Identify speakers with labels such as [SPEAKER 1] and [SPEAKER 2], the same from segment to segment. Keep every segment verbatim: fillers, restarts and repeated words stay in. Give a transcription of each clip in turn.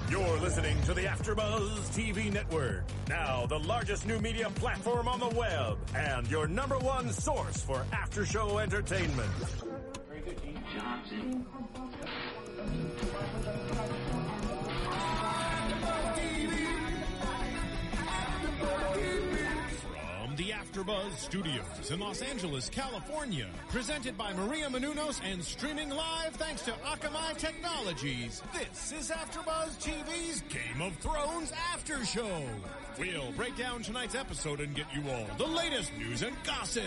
[SPEAKER 1] You're listening to the AfterBuzz T V Network, now the largest new media platform on the web, and your number one source for after-show entertainment.
[SPEAKER 2] Very good, Gene Johnson.
[SPEAKER 1] From the AfterBuzz Studios in Los Angeles, California, presented by Maria Menounos and streaming live thanks to Akamai Technologies. This is AfterBuzz T V's Game of Thrones After Show. We'll break down tonight's episode and get you all the latest news and gossip.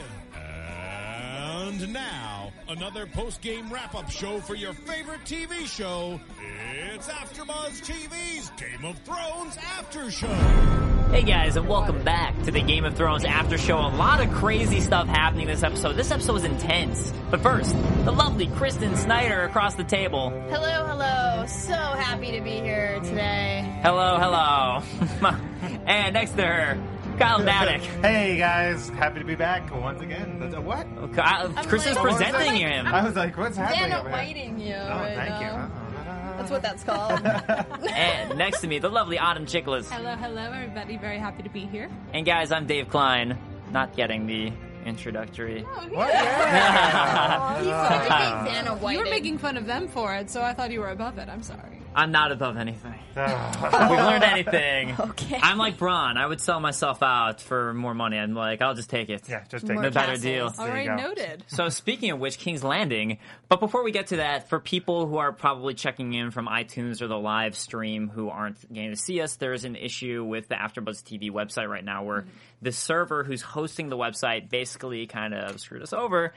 [SPEAKER 1] And now, another post-game wrap-up show for your favorite T V show. It's AfterBuzz T V's Game of Thrones After Show.
[SPEAKER 3] Hey guys, and welcome back to the Game of Thrones After Show. A lot of crazy stuff happening this episode. This episode was intense. But first, the lovely Kristen Snyder across the table.
[SPEAKER 4] Hello, hello. So happy to be here today.
[SPEAKER 3] Hello, hello. And next to her, Kyle Maddock.
[SPEAKER 5] Hey guys, happy to be back once again. That's a what?
[SPEAKER 3] Kyle, Kristen's
[SPEAKER 4] like,
[SPEAKER 3] presenting
[SPEAKER 4] like,
[SPEAKER 3] him.
[SPEAKER 5] I was like, what's happening?
[SPEAKER 4] Dana
[SPEAKER 5] over here?
[SPEAKER 4] Whiting you.
[SPEAKER 5] Oh,
[SPEAKER 4] right
[SPEAKER 5] thank
[SPEAKER 4] now.
[SPEAKER 5] you.
[SPEAKER 4] That's what that's called.
[SPEAKER 3] And next to me, the lovely Autumn Chiklis.
[SPEAKER 6] Hello, hello, everybody. Very happy to be here.
[SPEAKER 3] And guys, I'm Dave Klein. Not getting the introductory.
[SPEAKER 6] Oh,
[SPEAKER 5] What?
[SPEAKER 4] Aw,
[SPEAKER 5] Yeah.
[SPEAKER 4] he's such a big Dana Whiting.
[SPEAKER 6] You were making fun of them for it, so I thought you were above it. I'm sorry.
[SPEAKER 3] I'm not above anything.
[SPEAKER 5] Ah.
[SPEAKER 3] We've learned anything.
[SPEAKER 4] Okay.
[SPEAKER 3] I'm like Braun. I would sell myself out for more money. I'm like, I'll just take it.
[SPEAKER 5] Yeah, just take
[SPEAKER 4] More
[SPEAKER 3] The
[SPEAKER 5] it.
[SPEAKER 3] better
[SPEAKER 4] castles.
[SPEAKER 3] deal.
[SPEAKER 5] There
[SPEAKER 6] All
[SPEAKER 5] you
[SPEAKER 6] right,
[SPEAKER 5] go.
[SPEAKER 6] noted.
[SPEAKER 3] So speaking of which, King's Landing. But before we get to that, for people who are probably checking in from iTunes or the live stream who aren't getting to see us, there's an issue with the AfterBuzz T V website right now where
[SPEAKER 6] Mm-hmm.
[SPEAKER 3] the server who's hosting the website basically kind of screwed us over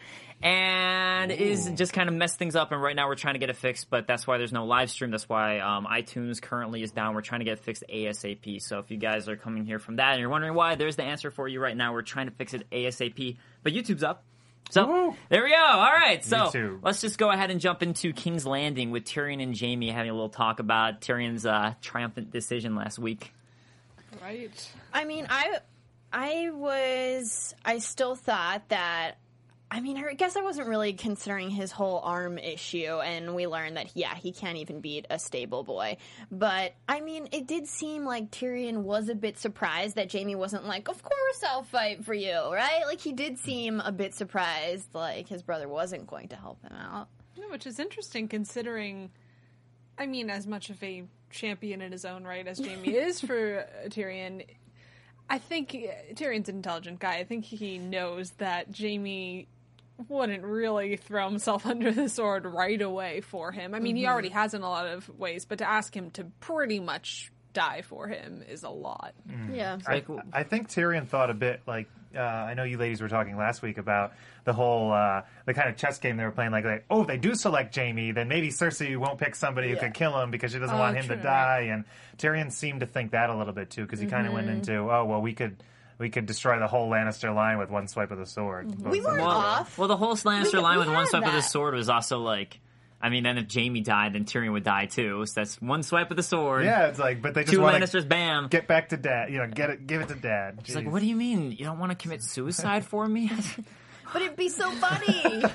[SPEAKER 3] and is just kind of messed things up. And right now we're trying to get it fixed, but that's why there's no live stream. That's why um, iTunes currently is down. We're trying to get it fixed ASAP. So if you guys are coming here from that and you're wondering why, there's the answer for you right now. We're trying to fix it ASAP. But YouTube's up. So,
[SPEAKER 5] Woo.
[SPEAKER 3] there we go. All right. So,
[SPEAKER 5] YouTube.
[SPEAKER 3] let's just go ahead and jump into King's Landing with Tyrion and Jaime having a little talk about Tyrion's uh, triumphant decision last week.
[SPEAKER 6] Right.
[SPEAKER 4] I mean, I, I was, I still thought that, I mean, I guess I wasn't really considering his whole arm issue, and we learned that, yeah, he can't even beat a stable boy. But, I mean, it did seem like Tyrion was a bit surprised that Jaime wasn't like, of course I'll fight for you, right? Like, he did seem a bit surprised, like, his brother wasn't going to help him out.
[SPEAKER 6] Yeah, which is interesting considering, I mean, as much of a champion in his own right as Jaime is for uh, Tyrion, I think uh, Tyrion's an intelligent guy. I think he knows that Jaime wouldn't really throw himself under the sword right away for him. I mean, mm-hmm. he already has in a lot of ways, but to ask him to pretty much die for him is a lot.
[SPEAKER 5] Mm.
[SPEAKER 4] Yeah.
[SPEAKER 5] I, I think Tyrion thought a bit like, uh, I know you ladies were talking last week about the whole, uh, the kind of chess game they were playing, like, like, oh, if they do select Jaime, then maybe Cersei won't pick somebody who
[SPEAKER 4] Yeah.
[SPEAKER 5] could kill him because she doesn't
[SPEAKER 6] Oh,
[SPEAKER 5] want him
[SPEAKER 6] true,
[SPEAKER 5] to die. And Tyrion seemed to think that a little bit, too, because he kind of
[SPEAKER 4] Mm-hmm.
[SPEAKER 5] went into, oh, well, we could... We could destroy the whole Lannister line with one swipe of the sword.
[SPEAKER 4] Mm-hmm. We weren't
[SPEAKER 3] Well,
[SPEAKER 4] off.
[SPEAKER 3] well, the whole Lannister
[SPEAKER 4] We-
[SPEAKER 3] line
[SPEAKER 4] we
[SPEAKER 3] with one
[SPEAKER 4] had
[SPEAKER 3] swipe of the
[SPEAKER 4] that.
[SPEAKER 3] sword was also like, I mean, then if Jaime died, then Tyrion would die too. So that's one swipe of the sword.
[SPEAKER 5] Yeah, it's like, but they just
[SPEAKER 3] Two
[SPEAKER 5] want
[SPEAKER 3] Lannisters,
[SPEAKER 5] to
[SPEAKER 3] bam.
[SPEAKER 5] get back to dad. You know, get it, give it to dad.
[SPEAKER 3] She's like, what do you mean? You don't want to commit suicide for me?
[SPEAKER 4] But it'd be so funny.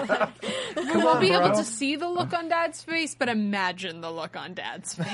[SPEAKER 6] We won't be
[SPEAKER 5] bro.
[SPEAKER 6] able to see the look on Dad's face, but imagine the look on Dad's face.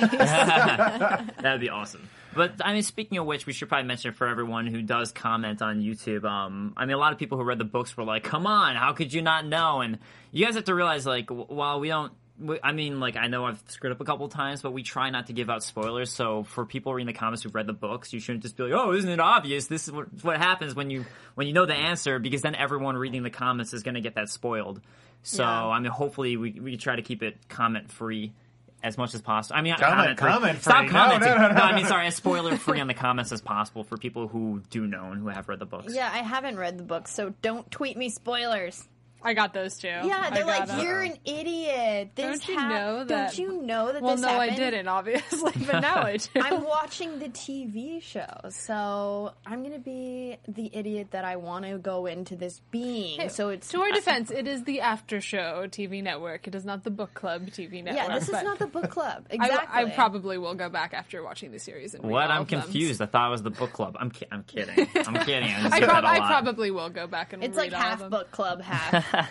[SPEAKER 3] That would be awesome. But, I mean, speaking of which, we should probably mention for everyone who does comment on YouTube, um, I mean, a lot of people who read the books were like, come on, how could you not know? And you guys have to realize, like, w- while we don't, we, I mean, like, I know I've screwed up a couple times, but we try not to give out spoilers, so for people reading the comments who've read the books, you shouldn't just be like, oh, isn't it obvious? This is what, what happens when you, when you know the answer, because then everyone reading the comments is going to get that spoiled. So,
[SPEAKER 4] Yeah.
[SPEAKER 3] I mean, hopefully we, we try to keep it comment-free as much as possible. I mean,
[SPEAKER 5] Comment-
[SPEAKER 3] comment-free.
[SPEAKER 5] comment-free.
[SPEAKER 3] Stop
[SPEAKER 5] No,
[SPEAKER 3] commenting.
[SPEAKER 5] no, no, no,
[SPEAKER 3] I mean,
[SPEAKER 5] no.
[SPEAKER 3] sorry, as spoiler-free on the comments as possible for people who do know and who have read the books.
[SPEAKER 4] Yeah, I haven't read the book, so don't tweet me spoilers.
[SPEAKER 6] I got those too.
[SPEAKER 4] Yeah,
[SPEAKER 6] I
[SPEAKER 4] they're
[SPEAKER 6] got
[SPEAKER 4] like,
[SPEAKER 6] them.
[SPEAKER 4] you're an idiot. This
[SPEAKER 6] Don't you
[SPEAKER 4] hap-
[SPEAKER 6] know that-
[SPEAKER 4] Don't you know that
[SPEAKER 6] Well,
[SPEAKER 4] this
[SPEAKER 6] no,
[SPEAKER 4] happened?
[SPEAKER 6] I didn't, obviously, but now I do.
[SPEAKER 4] I'm watching the T V show, so I'm going to be the idiot that I want to go into this being.
[SPEAKER 6] Hey,
[SPEAKER 4] so it's
[SPEAKER 6] to our defense, it is the After Show T V network. It is not the Book Club T V network.
[SPEAKER 4] Yeah, this is
[SPEAKER 6] but
[SPEAKER 4] not the book club.
[SPEAKER 6] I,
[SPEAKER 4] Exactly.
[SPEAKER 6] I probably will go back after watching the series and read
[SPEAKER 3] What?
[SPEAKER 6] all
[SPEAKER 3] I'm
[SPEAKER 6] of them.
[SPEAKER 3] confused. I thought it was the book club. I'm ki- I'm kidding. I'm kidding. I, just
[SPEAKER 6] I,
[SPEAKER 3] said
[SPEAKER 6] prob-
[SPEAKER 3] that a
[SPEAKER 6] I
[SPEAKER 3] lot.
[SPEAKER 6] probably will go back and
[SPEAKER 4] It's
[SPEAKER 6] read
[SPEAKER 4] like
[SPEAKER 6] all
[SPEAKER 4] half
[SPEAKER 6] of them.
[SPEAKER 4] book club, half.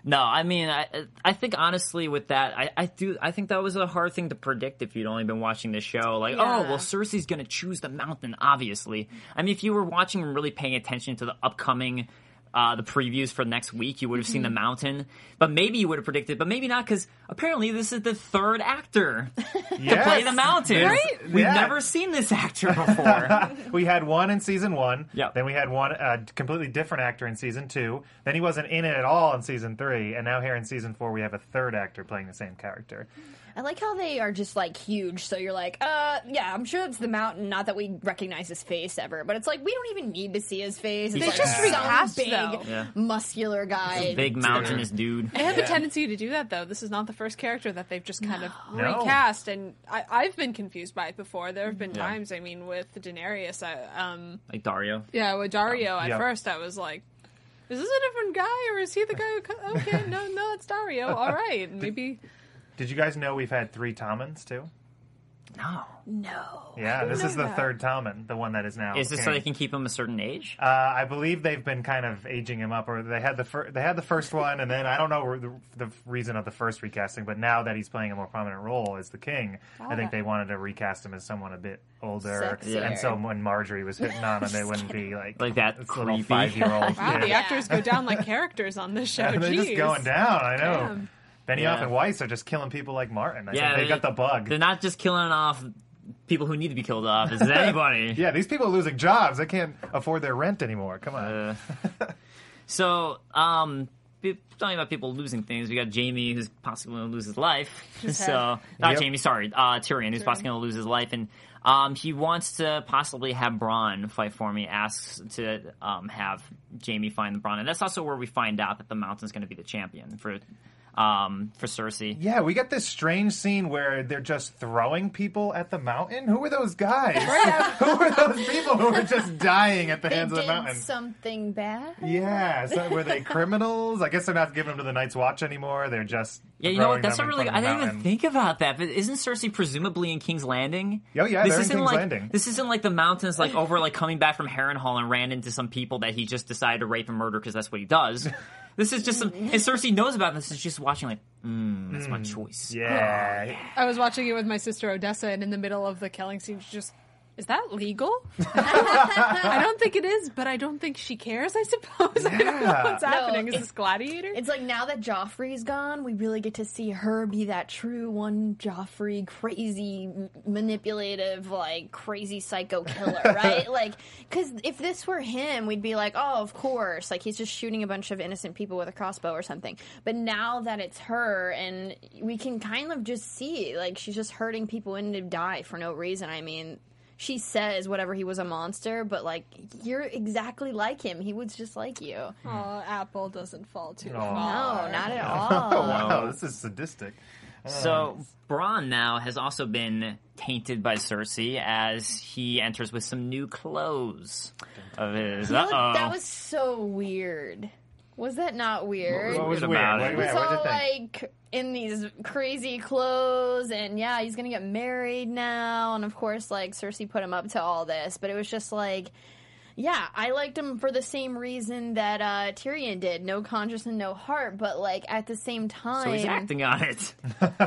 [SPEAKER 3] No, I mean, I I think honestly with that, I, I do I think that was a hard thing to predict if you'd only been watching the show. Like,
[SPEAKER 4] Yeah.
[SPEAKER 3] oh, well, Cersei's gonna choose the mountain, obviously. I mean, if you were watching and really paying attention to the upcoming uh, the previews for next week, you would have seen the mountain. But maybe you would have predicted, but maybe not, because apparently this is the third actor to
[SPEAKER 5] Yes.
[SPEAKER 3] play the mountain.
[SPEAKER 5] Right?
[SPEAKER 3] We've
[SPEAKER 5] Yeah.
[SPEAKER 3] never seen this actor before.
[SPEAKER 5] We had one in season one.
[SPEAKER 3] Yep.
[SPEAKER 5] Then we had one uh, completely different actor in season two. Then he wasn't in it at all in season three. And now here in season four, we have a third actor playing the same character.
[SPEAKER 4] I like how they are just like huge. So you're like, uh, yeah, I'm sure it's the mountain. Not that we recognize his face ever, but it's like we don't even need to see his face. It's
[SPEAKER 3] They
[SPEAKER 4] like
[SPEAKER 3] just
[SPEAKER 4] some
[SPEAKER 6] recast,
[SPEAKER 4] big,
[SPEAKER 6] though.
[SPEAKER 3] Yeah.
[SPEAKER 4] muscular guy.
[SPEAKER 3] Big mountainous dude.
[SPEAKER 6] They have a tendency to do that, though. This is not the first character that they've just kind of
[SPEAKER 5] No.
[SPEAKER 6] recast, and I, I've been confused by it before. There have been
[SPEAKER 3] Yeah.
[SPEAKER 6] times, I mean, with Daenerys, I, um,
[SPEAKER 3] Like Dario.
[SPEAKER 6] yeah, with Dario, at
[SPEAKER 5] Yeah.
[SPEAKER 6] first I was like, is this a different guy, or is he the guy who... Co- okay, no, no, it's Dario. All right, maybe...
[SPEAKER 5] Did you guys know we've had three Tomans too?
[SPEAKER 3] No.
[SPEAKER 4] No.
[SPEAKER 5] Yeah, this
[SPEAKER 6] know
[SPEAKER 5] is the
[SPEAKER 6] that.
[SPEAKER 5] third Tommen, the one that is now.
[SPEAKER 3] Is this so
[SPEAKER 5] king.
[SPEAKER 3] they can keep him a certain age?
[SPEAKER 5] Uh, I believe they've been kind of aging him up, or they had the fir- they had the first one, and then I don't know the, the reason of the first recasting, but now that he's playing a more prominent role as the king, I think
[SPEAKER 6] Okay.
[SPEAKER 5] they wanted to recast him as someone a bit older,
[SPEAKER 4] Sexier.
[SPEAKER 5] and so when Marjorie was hitting on him, they wouldn't be like
[SPEAKER 3] Like that
[SPEAKER 5] this little
[SPEAKER 3] creepy.
[SPEAKER 5] five year old.
[SPEAKER 6] Wow, the actors go down like characters on this show.
[SPEAKER 5] They're just
[SPEAKER 6] Jeez.
[SPEAKER 5] going down. I know.
[SPEAKER 6] Damn.
[SPEAKER 5] Benioff
[SPEAKER 3] Yeah.
[SPEAKER 5] and Weiss are just killing people like Martin. I
[SPEAKER 3] Yeah,
[SPEAKER 5] think they
[SPEAKER 3] they-
[SPEAKER 5] got the bug.
[SPEAKER 3] They're not just killing off people who need to be killed off. It's anybody.
[SPEAKER 5] Yeah, these people are losing jobs. They can't afford their rent anymore. Come on.
[SPEAKER 3] Uh, so, um, be- talking about people losing things, we got Jamie who's possibly going to lose his life. so, not
[SPEAKER 5] Yep.
[SPEAKER 3] Jamie, sorry, uh, Tyrion who's possibly going to lose his life, and um, he wants to possibly have Bronn fight for me. Asks to um, have Jamie find the Bronn, and that's also where we find out that the Mountain's going to be the champion for. Um, for Cersei.
[SPEAKER 5] Yeah, we got this strange scene where they're just throwing people at the mountain. Who are those guys? Who are those people who are just dying at the
[SPEAKER 4] They
[SPEAKER 5] hands of the
[SPEAKER 4] did
[SPEAKER 5] mountain?
[SPEAKER 4] something bad.
[SPEAKER 5] Yeah, so were they criminals? I guess they're not giving them to the Night's Watch anymore. They're just
[SPEAKER 3] Yeah, you know
[SPEAKER 5] throwing
[SPEAKER 3] what? That's
[SPEAKER 5] them
[SPEAKER 3] not
[SPEAKER 5] in
[SPEAKER 3] really.
[SPEAKER 5] front
[SPEAKER 3] I
[SPEAKER 5] of the
[SPEAKER 3] didn't even
[SPEAKER 5] mountain.
[SPEAKER 3] think about that. But isn't Cersei presumably in King's Landing?
[SPEAKER 5] Oh, yeah,
[SPEAKER 3] this
[SPEAKER 5] they're in
[SPEAKER 3] isn't
[SPEAKER 5] King's
[SPEAKER 3] like
[SPEAKER 5] Landing.
[SPEAKER 3] this isn't like the mountains like over like coming back from Harrenhal and ran into some people that he just decided to rape and murder because that's what he does. This is just some, and Cersei knows about this. Is just watching like, mm, that's my choice.
[SPEAKER 5] Yeah.
[SPEAKER 6] I was watching it with my sister Odessa, and in the middle of the killing scene, she just, is that legal? I don't think it is, but I don't think she cares, I suppose. I don't know
[SPEAKER 5] Yeah.
[SPEAKER 6] what's happening. Is
[SPEAKER 4] it-
[SPEAKER 6] this Gladiator?
[SPEAKER 4] It's like now that Joffrey's gone, we really get to see her be that true one Joffrey, crazy, m- manipulative, like crazy psycho killer, right? Like, because if this were him, we'd be like, oh, of course, like he's just shooting a bunch of innocent people with a crossbow or something. But now that it's her, and we can kind of just see, like, she's just hurting people in to die for no reason. I mean. She says whatever he was a monster, but like you're exactly like him. He was just like you.
[SPEAKER 6] Oh, Apple doesn't fall too
[SPEAKER 5] Oh.
[SPEAKER 6] far.
[SPEAKER 4] No, not at
[SPEAKER 5] Oh,
[SPEAKER 4] all.
[SPEAKER 5] wow, this is sadistic.
[SPEAKER 3] So Bronn now has also been tainted by Cersei as he enters with some new clothes of his. Uh
[SPEAKER 4] Look,
[SPEAKER 3] oh.
[SPEAKER 4] that was so weird. Was that not weird?
[SPEAKER 5] What was
[SPEAKER 3] Weird
[SPEAKER 5] weird?
[SPEAKER 3] about
[SPEAKER 5] What,
[SPEAKER 3] it.
[SPEAKER 4] He was
[SPEAKER 5] yeah, what'd you
[SPEAKER 4] all
[SPEAKER 5] think?
[SPEAKER 4] like in these crazy clothes, and yeah, he's gonna get married now. And of course, like Cersei put him up to all this, but it was just like, yeah, I liked him for the same reason that uh, Tyrion did. No conscience and no heart, but like at the same time,
[SPEAKER 3] so he's acting on it.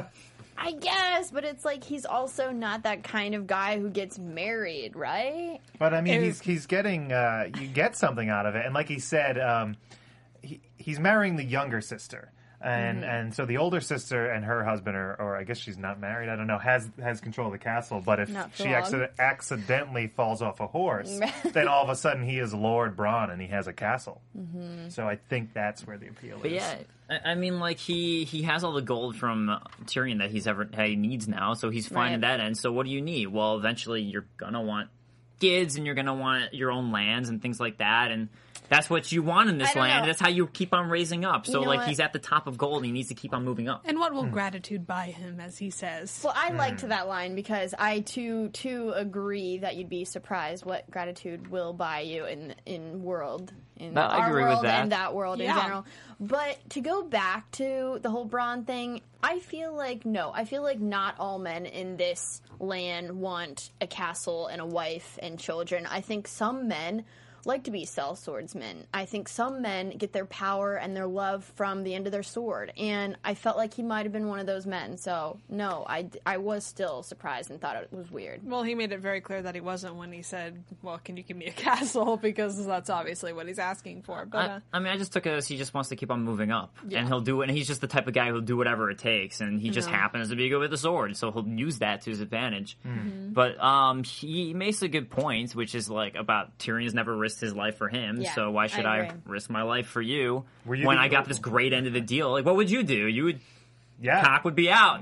[SPEAKER 4] I guess, but it's like he's also not that kind of guy who gets married, right?
[SPEAKER 5] But I mean,
[SPEAKER 6] It-
[SPEAKER 5] he's he's getting uh, you get something out of it, and like he said, um, he, he's marrying the younger sister, and
[SPEAKER 4] Mm-hmm.
[SPEAKER 5] and so the older sister and her husband are, or I guess she's not married. I don't know, has has control of the castle. But if
[SPEAKER 4] Not for
[SPEAKER 5] she
[SPEAKER 4] long.
[SPEAKER 5] accident, accidentally falls off a horse, then all of a sudden he is Lord Bronn and he has a castle. Mm-hmm. So I think that's where the appeal
[SPEAKER 3] But
[SPEAKER 5] is.
[SPEAKER 3] yeah, I, I mean, like he he has all the gold from uh, Tyrion that he's ever that he needs now, so he's fine at
[SPEAKER 4] Right.
[SPEAKER 3] that end. So what do you need? Well, eventually you're gonna want kids, and you're gonna want your own lands and things like that, and that's what you want in this
[SPEAKER 4] I don't
[SPEAKER 3] land.
[SPEAKER 4] know.
[SPEAKER 3] That's how you keep on raising up. So
[SPEAKER 4] You know
[SPEAKER 3] like
[SPEAKER 4] what?
[SPEAKER 3] he's at the top of gold, and he needs to keep on moving up.
[SPEAKER 6] And what will gratitude buy him, as he says?
[SPEAKER 4] Well, I liked that line because I too too agree that you'd be surprised what gratitude will buy you in in world in
[SPEAKER 3] No, I
[SPEAKER 4] our
[SPEAKER 3] agree with
[SPEAKER 4] world
[SPEAKER 3] that.
[SPEAKER 4] and that world
[SPEAKER 6] Yeah.
[SPEAKER 4] in general. But to go back to the whole Bronn thing, I feel like no, I feel like not all men in this land want a castle and a wife and children. I think some men like to be sellswordsmen. I think some men get their power and their love from the end of their sword, and I felt like he might have been one of those men. So no, I, I was still surprised and thought it was weird.
[SPEAKER 6] Well, he made it very clear that he wasn't when he said, well, can you give me a castle? Because that's obviously what he's asking for. But uh,
[SPEAKER 3] I, I mean, I just took it as he just wants to keep on moving up,
[SPEAKER 6] Yeah.
[SPEAKER 3] and he'll do it. And he's just the type of guy who'll do whatever it takes, and he just happens to be good with the sword, so he'll use that to his advantage.
[SPEAKER 4] Mm-hmm.
[SPEAKER 3] But um, he makes a good point, which is like about Tyrion's never risked his life for him,
[SPEAKER 4] Yeah,
[SPEAKER 3] so why should
[SPEAKER 4] I
[SPEAKER 3] I,
[SPEAKER 4] agree.
[SPEAKER 3] risk my life for you,
[SPEAKER 5] Were you
[SPEAKER 3] when
[SPEAKER 5] the-
[SPEAKER 3] I got this great end of the deal? Like, what would you do? You would
[SPEAKER 5] Yeah.
[SPEAKER 3] cock would be out.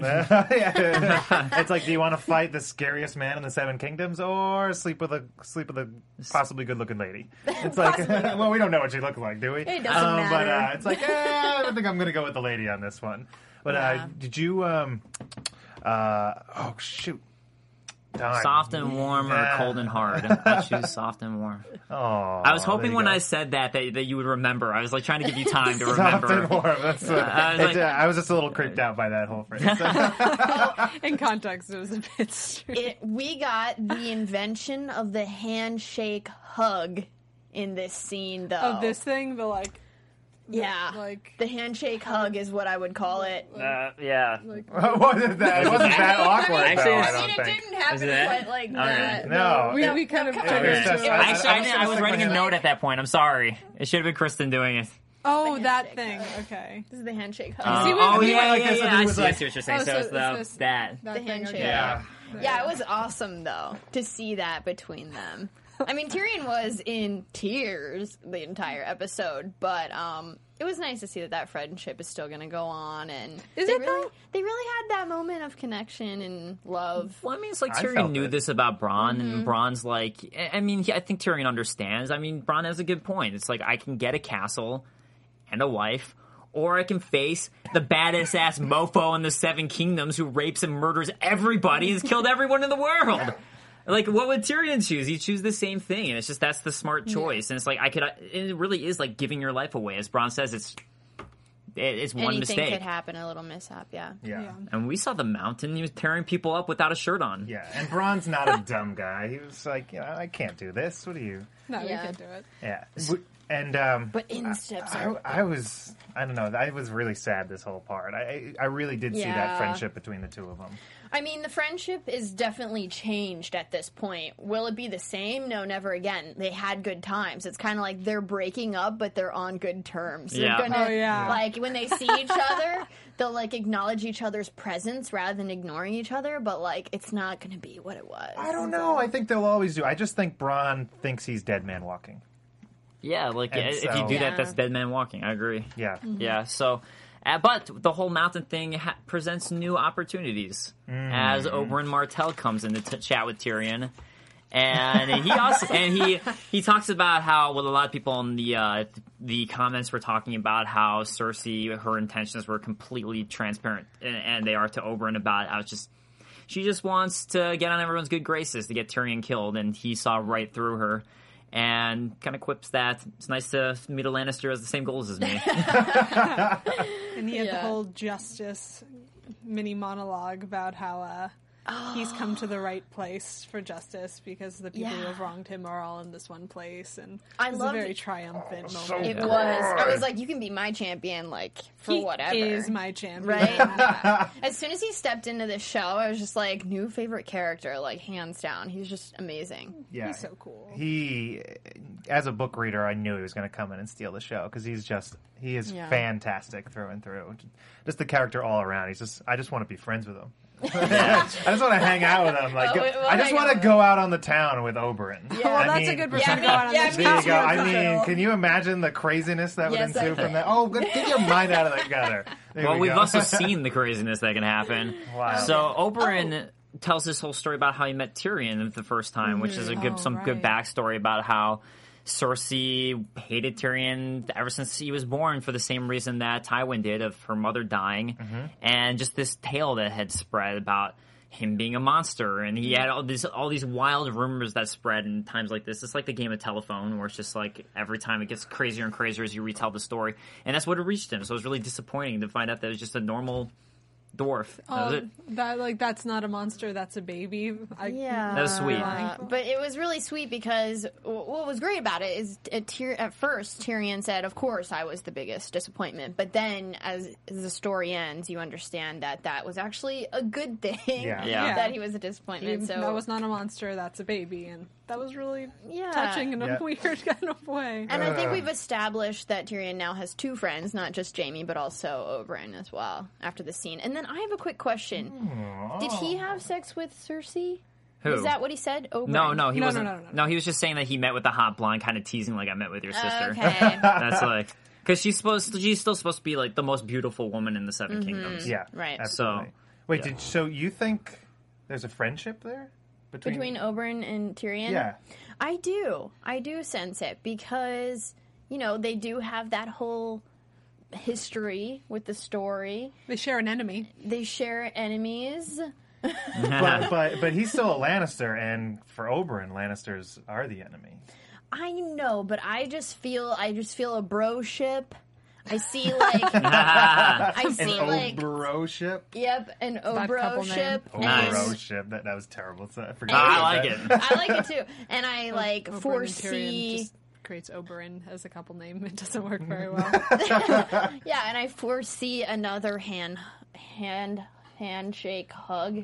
[SPEAKER 5] It's like, do you want to fight the scariest man in the Seven Kingdoms or sleep with a sleep with a possibly good looking lady? It's like, well, we don't know what she looks like, do we?
[SPEAKER 4] It doesn't
[SPEAKER 5] um, But
[SPEAKER 4] matter.
[SPEAKER 5] uh, it's like, eh, I don't think I'm going to go with the lady on this one. But uh,
[SPEAKER 4] Yeah.
[SPEAKER 5] did you? Um, uh, oh shoot! Darn.
[SPEAKER 3] Soft and warm or
[SPEAKER 5] Yeah.
[SPEAKER 3] cold and hard? I choose soft and warm.
[SPEAKER 5] Oh,
[SPEAKER 3] I was hoping when I said that, that that you would remember. I was like trying to give you time to remember.
[SPEAKER 5] Soft and warm. That's what,
[SPEAKER 3] I was like-
[SPEAKER 5] it, uh, I was just a little creeped out by that whole phrase.
[SPEAKER 6] in context, it was a bit strange.
[SPEAKER 4] It, we got the invention of the handshake hug in this scene, though.
[SPEAKER 6] Of this thing, the like,
[SPEAKER 4] yeah,
[SPEAKER 6] like-
[SPEAKER 4] the handshake hug is what I would call it.
[SPEAKER 3] Uh, yeah.
[SPEAKER 5] What is that? It wasn't that awkward,
[SPEAKER 3] Actually,
[SPEAKER 5] though,
[SPEAKER 3] it's-
[SPEAKER 5] I
[SPEAKER 4] I
[SPEAKER 5] don't
[SPEAKER 4] mean, it
[SPEAKER 5] think.
[SPEAKER 4] didn't happen
[SPEAKER 3] Is it?
[SPEAKER 4] quite like
[SPEAKER 3] Okay.
[SPEAKER 4] that.
[SPEAKER 5] No.
[SPEAKER 6] we,
[SPEAKER 5] No,
[SPEAKER 6] we kind of
[SPEAKER 4] come
[SPEAKER 6] turned
[SPEAKER 4] on.
[SPEAKER 6] it
[SPEAKER 5] It's just-
[SPEAKER 6] into
[SPEAKER 5] I-
[SPEAKER 6] a-
[SPEAKER 3] Actually, I,
[SPEAKER 5] was
[SPEAKER 3] didn't, I was
[SPEAKER 5] just
[SPEAKER 3] writing a
[SPEAKER 5] thinking-
[SPEAKER 3] note at that point. I'm sorry. It should have been Kristen doing it.
[SPEAKER 6] oh,
[SPEAKER 4] The
[SPEAKER 6] that
[SPEAKER 4] handshake
[SPEAKER 6] thing.
[SPEAKER 4] hug.
[SPEAKER 6] Okay.
[SPEAKER 4] This is the handshake hug.
[SPEAKER 3] Uh,
[SPEAKER 6] See, what-
[SPEAKER 3] oh,
[SPEAKER 6] we
[SPEAKER 3] yeah,
[SPEAKER 5] went like
[SPEAKER 3] yeah,
[SPEAKER 5] this
[SPEAKER 3] yeah.
[SPEAKER 5] and he
[SPEAKER 3] I
[SPEAKER 5] was
[SPEAKER 3] see, I
[SPEAKER 5] like-
[SPEAKER 3] see what you're saying.
[SPEAKER 6] Oh,
[SPEAKER 3] so
[SPEAKER 6] so
[SPEAKER 3] it's
[SPEAKER 6] is
[SPEAKER 3] the,
[SPEAKER 6] this-
[SPEAKER 3] that.
[SPEAKER 6] That
[SPEAKER 4] The
[SPEAKER 6] thing,
[SPEAKER 4] handshake.
[SPEAKER 6] okay.
[SPEAKER 5] Yeah.
[SPEAKER 4] Yeah, it was awesome though to see that between them. I mean, Tyrion was in tears the entire episode, but um, it was nice to see that that friendship is still going to go on. And
[SPEAKER 6] Is
[SPEAKER 4] they
[SPEAKER 6] it,
[SPEAKER 4] really,
[SPEAKER 6] though?
[SPEAKER 4] They really had that moment of connection and love.
[SPEAKER 3] Well, I mean, it's like
[SPEAKER 5] I
[SPEAKER 3] Tyrion
[SPEAKER 5] felt
[SPEAKER 3] knew
[SPEAKER 5] it.
[SPEAKER 3] this about Bronn,
[SPEAKER 4] Mm-hmm.
[SPEAKER 3] and Bronn's like, I I mean, he, I think Tyrion understands. I mean, Bronn has a good point. It's like, I can get a castle and a wife, or I can face the baddest ass mofo in the Seven Kingdoms who rapes and murders everybody and has killed everyone in the world. Like, what would Tyrion choose? He'd choose the same thing, and it's just, that's the smart choice. And it's like, I could, it really is like giving your life away. As Bronn says, it's, it, it's one
[SPEAKER 4] Anything
[SPEAKER 3] mistake.
[SPEAKER 4] could happen, a little mishap, yeah.
[SPEAKER 5] Yeah.
[SPEAKER 6] Yeah.
[SPEAKER 3] And we saw the Mountain, he was tearing people up without a shirt on.
[SPEAKER 5] Yeah, and Bronn's not a dumb guy. He was like, you know, I can't do this. What are you?
[SPEAKER 6] No, we
[SPEAKER 4] Yeah.
[SPEAKER 6] can't do it.
[SPEAKER 5] Yeah. And um,
[SPEAKER 4] But in steps
[SPEAKER 5] I,
[SPEAKER 4] are...
[SPEAKER 5] I was, I don't know, I was really sad this whole part. I, I really did see that
[SPEAKER 4] Yeah.
[SPEAKER 5] friendship between the two of them.
[SPEAKER 4] I mean, the friendship is definitely changed at this point. Will it be the same? No, never again. They had good times. It's kind of like they're breaking up, but they're on good terms. They're
[SPEAKER 3] Yeah.
[SPEAKER 4] gonna,
[SPEAKER 6] Oh, yeah.
[SPEAKER 4] like, when they see each other, they'll, like, acknowledge each other's presence rather than ignoring each other, but, like, it's not gonna be what it was.
[SPEAKER 5] I don't know. I think they'll always do. I just think Bronn thinks he's dead man walking.
[SPEAKER 3] Yeah, like
[SPEAKER 5] And
[SPEAKER 3] if
[SPEAKER 5] so-
[SPEAKER 3] you do
[SPEAKER 4] Yeah.
[SPEAKER 3] that, that's dead man walking. I agree.
[SPEAKER 5] Yeah.
[SPEAKER 3] Yeah, so, uh, but the whole mountain thing ha- presents new opportunities as Oberyn Martell comes in to t- chat with Tyrion, and he also and he he talks about how well a lot of people in the uh, the comments were talking about how Cersei, her intentions were completely transparent, and, and they are to Oberyn about how it's just. She just wants to get on everyone's good graces to get Tyrion killed, and he saw right through her. And kind of quips that it's nice to meet a Lannister who has the same goals as me.
[SPEAKER 6] And he had the
[SPEAKER 4] Yeah.
[SPEAKER 6] whole justice mini monologue about how uh, he's come to the right place for justice because the people who
[SPEAKER 4] Yeah.
[SPEAKER 6] have wronged him are all in this one place. And
[SPEAKER 4] I
[SPEAKER 6] it was
[SPEAKER 4] loved
[SPEAKER 6] a very
[SPEAKER 4] it.
[SPEAKER 6] triumphant
[SPEAKER 5] so
[SPEAKER 6] moment.
[SPEAKER 4] It was. I was like, you can be my champion, like, for
[SPEAKER 6] he
[SPEAKER 4] whatever.
[SPEAKER 6] is my champion.
[SPEAKER 4] Right? As soon as he stepped into the show, I was just like, new favorite character, like, hands down. He's just amazing.
[SPEAKER 5] Yeah.
[SPEAKER 6] He's so cool.
[SPEAKER 5] He, as a book reader, I knew he was going to come in and steal the show because he's just, he is
[SPEAKER 4] Yeah.
[SPEAKER 5] fantastic through and through. Just the character all around. He's just, I just want to be friends with him. I just want to hang out with him. Like,
[SPEAKER 4] Oh, wait, we'll
[SPEAKER 5] I just
[SPEAKER 4] hang
[SPEAKER 5] want
[SPEAKER 4] out
[SPEAKER 5] to
[SPEAKER 4] with
[SPEAKER 5] go out on the town with Oberyn.
[SPEAKER 4] Yeah.
[SPEAKER 6] Well,
[SPEAKER 5] I
[SPEAKER 6] that's a
[SPEAKER 5] mean-
[SPEAKER 6] good
[SPEAKER 4] Yeah,
[SPEAKER 6] person
[SPEAKER 4] me-
[SPEAKER 6] to go out on
[SPEAKER 4] yeah,
[SPEAKER 6] this
[SPEAKER 4] me
[SPEAKER 5] There you
[SPEAKER 4] too.
[SPEAKER 5] go. I
[SPEAKER 4] Patrol.
[SPEAKER 5] mean, can you imagine the craziness that would
[SPEAKER 4] Yes, I
[SPEAKER 5] ensue from
[SPEAKER 4] can.
[SPEAKER 5] that? Oh, get get your mind out of the gutter. There
[SPEAKER 3] Well,
[SPEAKER 5] we
[SPEAKER 3] we've
[SPEAKER 5] go.
[SPEAKER 3] also seen the craziness that can happen.
[SPEAKER 5] Wow.
[SPEAKER 3] So Oberyn tells this whole story about how he met Tyrion the first time, which is a good
[SPEAKER 6] Oh,
[SPEAKER 3] some good
[SPEAKER 6] right.
[SPEAKER 3] backstory about how Cersei hated Tyrion ever since he was born for the same reason that Tywin did, of her mother dying, and just this tale that had spread about him being a monster, and he had all these all these wild rumors that spread in times like this. It's like the game of telephone, where it's just like every time it gets crazier and crazier as you retell the story, and that's what it reached him. So it was really disappointing to find out that it was just a normal dwarf. That was
[SPEAKER 6] Oh,
[SPEAKER 3] it.
[SPEAKER 6] that like that's not a monster, that's a baby. I,
[SPEAKER 4] Yeah,
[SPEAKER 3] That was sweet.
[SPEAKER 4] Uh, but it was really sweet because w- what was great about it is at, Tyr- at first Tyrion said, "Of course, I was the biggest disappointment." But then, as, as the story ends, you understand that that was actually a good thing.
[SPEAKER 5] Yeah.
[SPEAKER 3] Yeah.
[SPEAKER 4] that he was a
[SPEAKER 6] He-
[SPEAKER 4] disappointment. So
[SPEAKER 6] that was not a monster, that's a baby, and that was really
[SPEAKER 4] Yeah.
[SPEAKER 6] touching in a
[SPEAKER 5] Yeah.
[SPEAKER 6] weird kind of way.
[SPEAKER 4] And I think
[SPEAKER 5] Uh.
[SPEAKER 4] we've established that Tyrion now has two friends, not just Jaime, but also Oberyn as well, after the scene. And then I have a quick question. Did he have sex with Cersei?
[SPEAKER 3] Who?
[SPEAKER 4] Is that what he said? Oberyn?
[SPEAKER 3] No, no, he
[SPEAKER 6] No, no,
[SPEAKER 3] wasn't.
[SPEAKER 6] no, no, no.
[SPEAKER 3] he was just saying that he met with the hot blonde, kind of teasing like I met with your sister.
[SPEAKER 4] Okay.
[SPEAKER 3] That's like because she's supposed to, she's still supposed to be like the most beautiful woman in the 7
[SPEAKER 4] Mm-hmm.
[SPEAKER 3] Kingdoms.
[SPEAKER 5] Yeah,
[SPEAKER 4] Right.
[SPEAKER 5] Absolutely.
[SPEAKER 3] So-
[SPEAKER 5] Wait,
[SPEAKER 3] yeah.
[SPEAKER 5] did so you think there's a friendship there between?
[SPEAKER 4] Between Oberyn and Tyrion?
[SPEAKER 5] Yeah.
[SPEAKER 4] I do. I do sense it because, you know, they do have that whole history with the story.
[SPEAKER 6] They share an enemy.
[SPEAKER 4] They share enemies.
[SPEAKER 5] but, but but he's still a Lannister, and for Oberyn, Lannisters are the enemy.
[SPEAKER 4] I know, but I just feel I just feel a bro ship. I see like
[SPEAKER 3] Ah,
[SPEAKER 4] I
[SPEAKER 5] An
[SPEAKER 4] see like
[SPEAKER 5] Oberoship.
[SPEAKER 4] yep, an
[SPEAKER 6] couple
[SPEAKER 4] Obro
[SPEAKER 6] name.
[SPEAKER 4] ship.
[SPEAKER 3] Nice.
[SPEAKER 4] and-
[SPEAKER 5] Oberoship. That that was terrible. So I forgot.
[SPEAKER 3] I
[SPEAKER 5] about
[SPEAKER 3] like
[SPEAKER 5] that.
[SPEAKER 3] it.
[SPEAKER 4] I like it too. And I like
[SPEAKER 6] Oberyn and Tyrion
[SPEAKER 4] foresee
[SPEAKER 6] just creates Oberyn as a couple name. It doesn't work very well.
[SPEAKER 4] yeah, and I foresee another hand hand handshake hug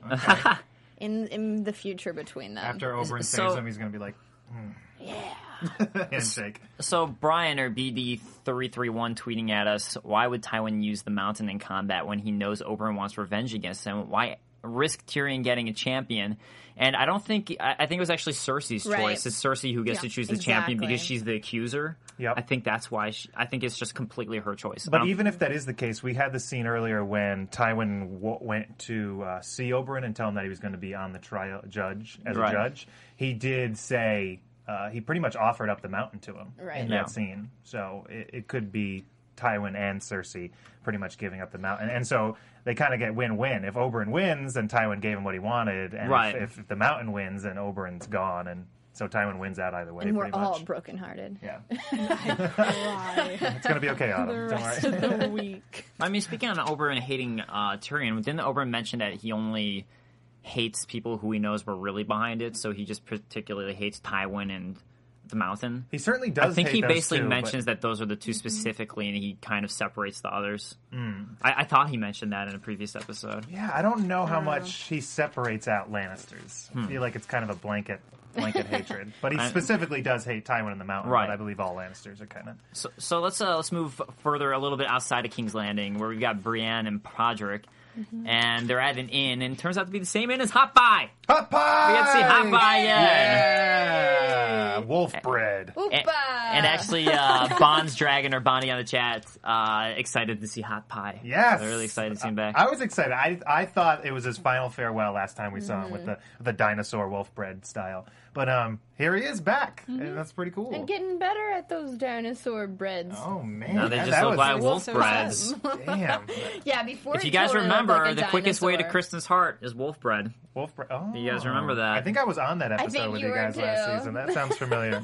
[SPEAKER 4] in in the future between them.
[SPEAKER 5] After Oberyn
[SPEAKER 3] So-
[SPEAKER 5] saves him, he's gonna be like,
[SPEAKER 4] yeah.
[SPEAKER 5] handshake.
[SPEAKER 3] So Brian or B D three three one tweeting at us, why would Tywin use the mountain in combat when he knows Oberyn wants revenge against him? Why risk Tyrion getting a champion? And I don't think I, I think it was actually Cersei's
[SPEAKER 4] Right.
[SPEAKER 3] choice. It's Cersei who gets
[SPEAKER 6] Yeah,
[SPEAKER 3] to choose the champion
[SPEAKER 4] exactly.
[SPEAKER 3] because she's the accuser.
[SPEAKER 5] Yep.
[SPEAKER 3] I think that's why. She, I think it's just completely her choice.
[SPEAKER 5] But
[SPEAKER 3] Um,
[SPEAKER 5] even if that is the case, we had the scene earlier when Tywin w- went to uh, see Oberyn and tell him that he was going to be on the trial judge as
[SPEAKER 3] Right.
[SPEAKER 5] a judge. He did say uh, he pretty much offered up the mountain to him
[SPEAKER 4] Right.
[SPEAKER 5] in
[SPEAKER 3] Yeah.
[SPEAKER 5] that scene. So it, it could be Tywin and Cersei pretty much giving up the mountain, and so they kind of get win-win. If Oberyn wins, then Tywin gave him what he wanted, and
[SPEAKER 3] Right.
[SPEAKER 5] if, if the mountain wins, then Oberyn's gone, and so Tywin wins out either way.
[SPEAKER 4] And we're
[SPEAKER 5] pretty
[SPEAKER 4] all
[SPEAKER 5] much.
[SPEAKER 4] brokenhearted.
[SPEAKER 5] Yeah,
[SPEAKER 6] Why?
[SPEAKER 5] it's going to be okay,
[SPEAKER 6] The
[SPEAKER 5] Autumn. Don't
[SPEAKER 6] rest
[SPEAKER 5] worry.
[SPEAKER 6] of the week.
[SPEAKER 3] I mean, speaking on Oberyn hating uh, Tyrion, didn't Oberyn mention that he only hates people who he knows were really behind it? So he just particularly hates Tywin and the Mountain.
[SPEAKER 5] He certainly does.
[SPEAKER 3] I think
[SPEAKER 5] hate
[SPEAKER 3] he
[SPEAKER 5] those
[SPEAKER 3] basically
[SPEAKER 5] two, but-
[SPEAKER 3] mentions that those are the two specifically, and he kind of separates the others. I, I thought he mentioned that in a previous episode.
[SPEAKER 5] Yeah, I don't know how much he separates out Lannisters. I feel like it's kind of a blanket blanket hatred. But he
[SPEAKER 3] I-
[SPEAKER 5] specifically does hate Tywin and the Mountain.
[SPEAKER 3] Right.
[SPEAKER 5] But I believe all Lannisters are kind of.
[SPEAKER 3] So, so let's uh, let's move further a little bit outside of King's Landing, where we've got Brienne and Podrick, and they're at an inn, and it turns out to be the same inn as Hot Pie.
[SPEAKER 5] Hot pie!
[SPEAKER 3] We get to see Hot Pie again.
[SPEAKER 5] Yeah! Wolf bread.
[SPEAKER 3] And,
[SPEAKER 4] Oopa!
[SPEAKER 3] and actually, uh, Bond's Dragon or Bonnie on the chat, uh, excited to see Hot Pie.
[SPEAKER 5] Yes.
[SPEAKER 3] They're really excited to see him back.
[SPEAKER 5] I was excited. I I thought it was his final farewell last time we saw him with
[SPEAKER 3] Mm-hmm.
[SPEAKER 5] the the dinosaur wolf bread style. But um, here he is back,
[SPEAKER 3] Mm-hmm.
[SPEAKER 5] and that's pretty cool.
[SPEAKER 4] And getting better at those dinosaur breads.
[SPEAKER 5] Oh man,
[SPEAKER 3] Now they
[SPEAKER 5] that-
[SPEAKER 3] just
[SPEAKER 5] that
[SPEAKER 3] look
[SPEAKER 5] was-
[SPEAKER 3] like wolf
[SPEAKER 6] so
[SPEAKER 3] breads.
[SPEAKER 5] Damn,
[SPEAKER 4] Yeah, before
[SPEAKER 3] If
[SPEAKER 4] it
[SPEAKER 3] you guys
[SPEAKER 4] totally looked
[SPEAKER 3] remember,
[SPEAKER 4] like a
[SPEAKER 3] the quickest way to
[SPEAKER 4] dinosaur.
[SPEAKER 3] Kristen's heart is wolf bread.
[SPEAKER 5] wolf bread. Oh,
[SPEAKER 3] You guys remember that?
[SPEAKER 5] I think I was on that episode
[SPEAKER 4] think
[SPEAKER 5] with
[SPEAKER 4] you
[SPEAKER 5] you
[SPEAKER 4] were
[SPEAKER 5] guys last
[SPEAKER 4] too.
[SPEAKER 5] season. That sounds familiar.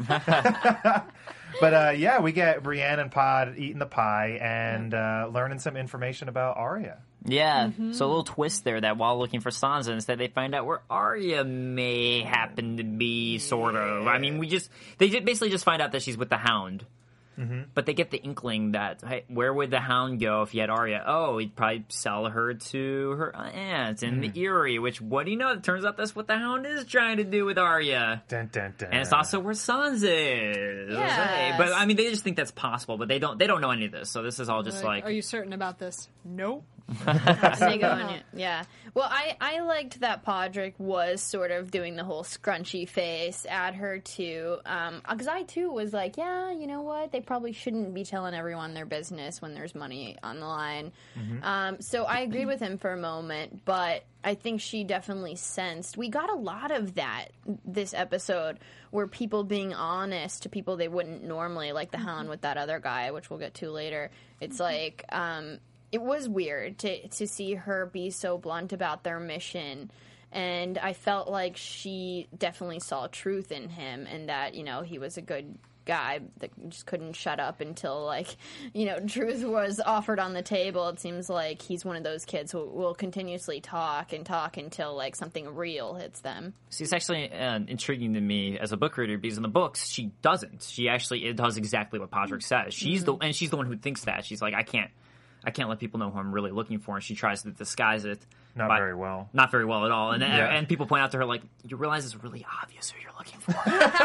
[SPEAKER 5] But uh, yeah, we get Brienne and Pod eating the pie and uh, learning some information about Arya.
[SPEAKER 3] Yeah, so a little twist there that while looking for Sansa, instead they find out where Arya may happen to be, sort of. I mean, we just, they ju- basically just find out that she's with the Hound. But they get the inkling that, hey, where would the Hound go if he had Arya? Oh, he'd probably sell her to her aunt in the Eyrie, which, what do you know? It turns out that's what the Hound is trying to do with Arya.
[SPEAKER 5] Dun, dun, dun.
[SPEAKER 3] And it's also where Sansa is.
[SPEAKER 4] Yes.
[SPEAKER 3] Hey, but I mean, they just think that's possible, but they don't. They don't know any of this. So this is all just like,
[SPEAKER 6] Are you certain about this? Nope.
[SPEAKER 4] They go in it. Yeah. Well, I, I liked that Podrick was sort of doing the whole scrunchy face at her too. Um, because I too was like, yeah, you know what? They probably shouldn't be telling everyone their business when there's money on the line. Um, so I agreed with him for a moment, but I think she definitely sensed. We got a lot of that this episode, where people being honest to people they wouldn't normally, like the Hound with that other guy, which we'll get to later. It's like, um, it was weird to to see her be so blunt about their mission, and I felt like she definitely saw truth in him, and that, you know, he was a good guy that just couldn't shut up until, like, you know, truth was offered on the table. It seems like he's one of those kids who will continuously talk and talk until, like, something real hits them.
[SPEAKER 3] See, it's actually uh, intriguing to me as a book reader because in the books she doesn't. She actually it does exactly what Podrick says. She's
[SPEAKER 4] Mm-hmm.
[SPEAKER 3] the and she's the one who thinks that. She's like, I can't, I can't let people know who I'm really looking for, and she tries to disguise it.
[SPEAKER 5] Not
[SPEAKER 3] by-
[SPEAKER 5] very well.
[SPEAKER 3] Not very well at all. And
[SPEAKER 5] Yeah.
[SPEAKER 3] and people point out to her like, you realize it's really obvious who you're looking for.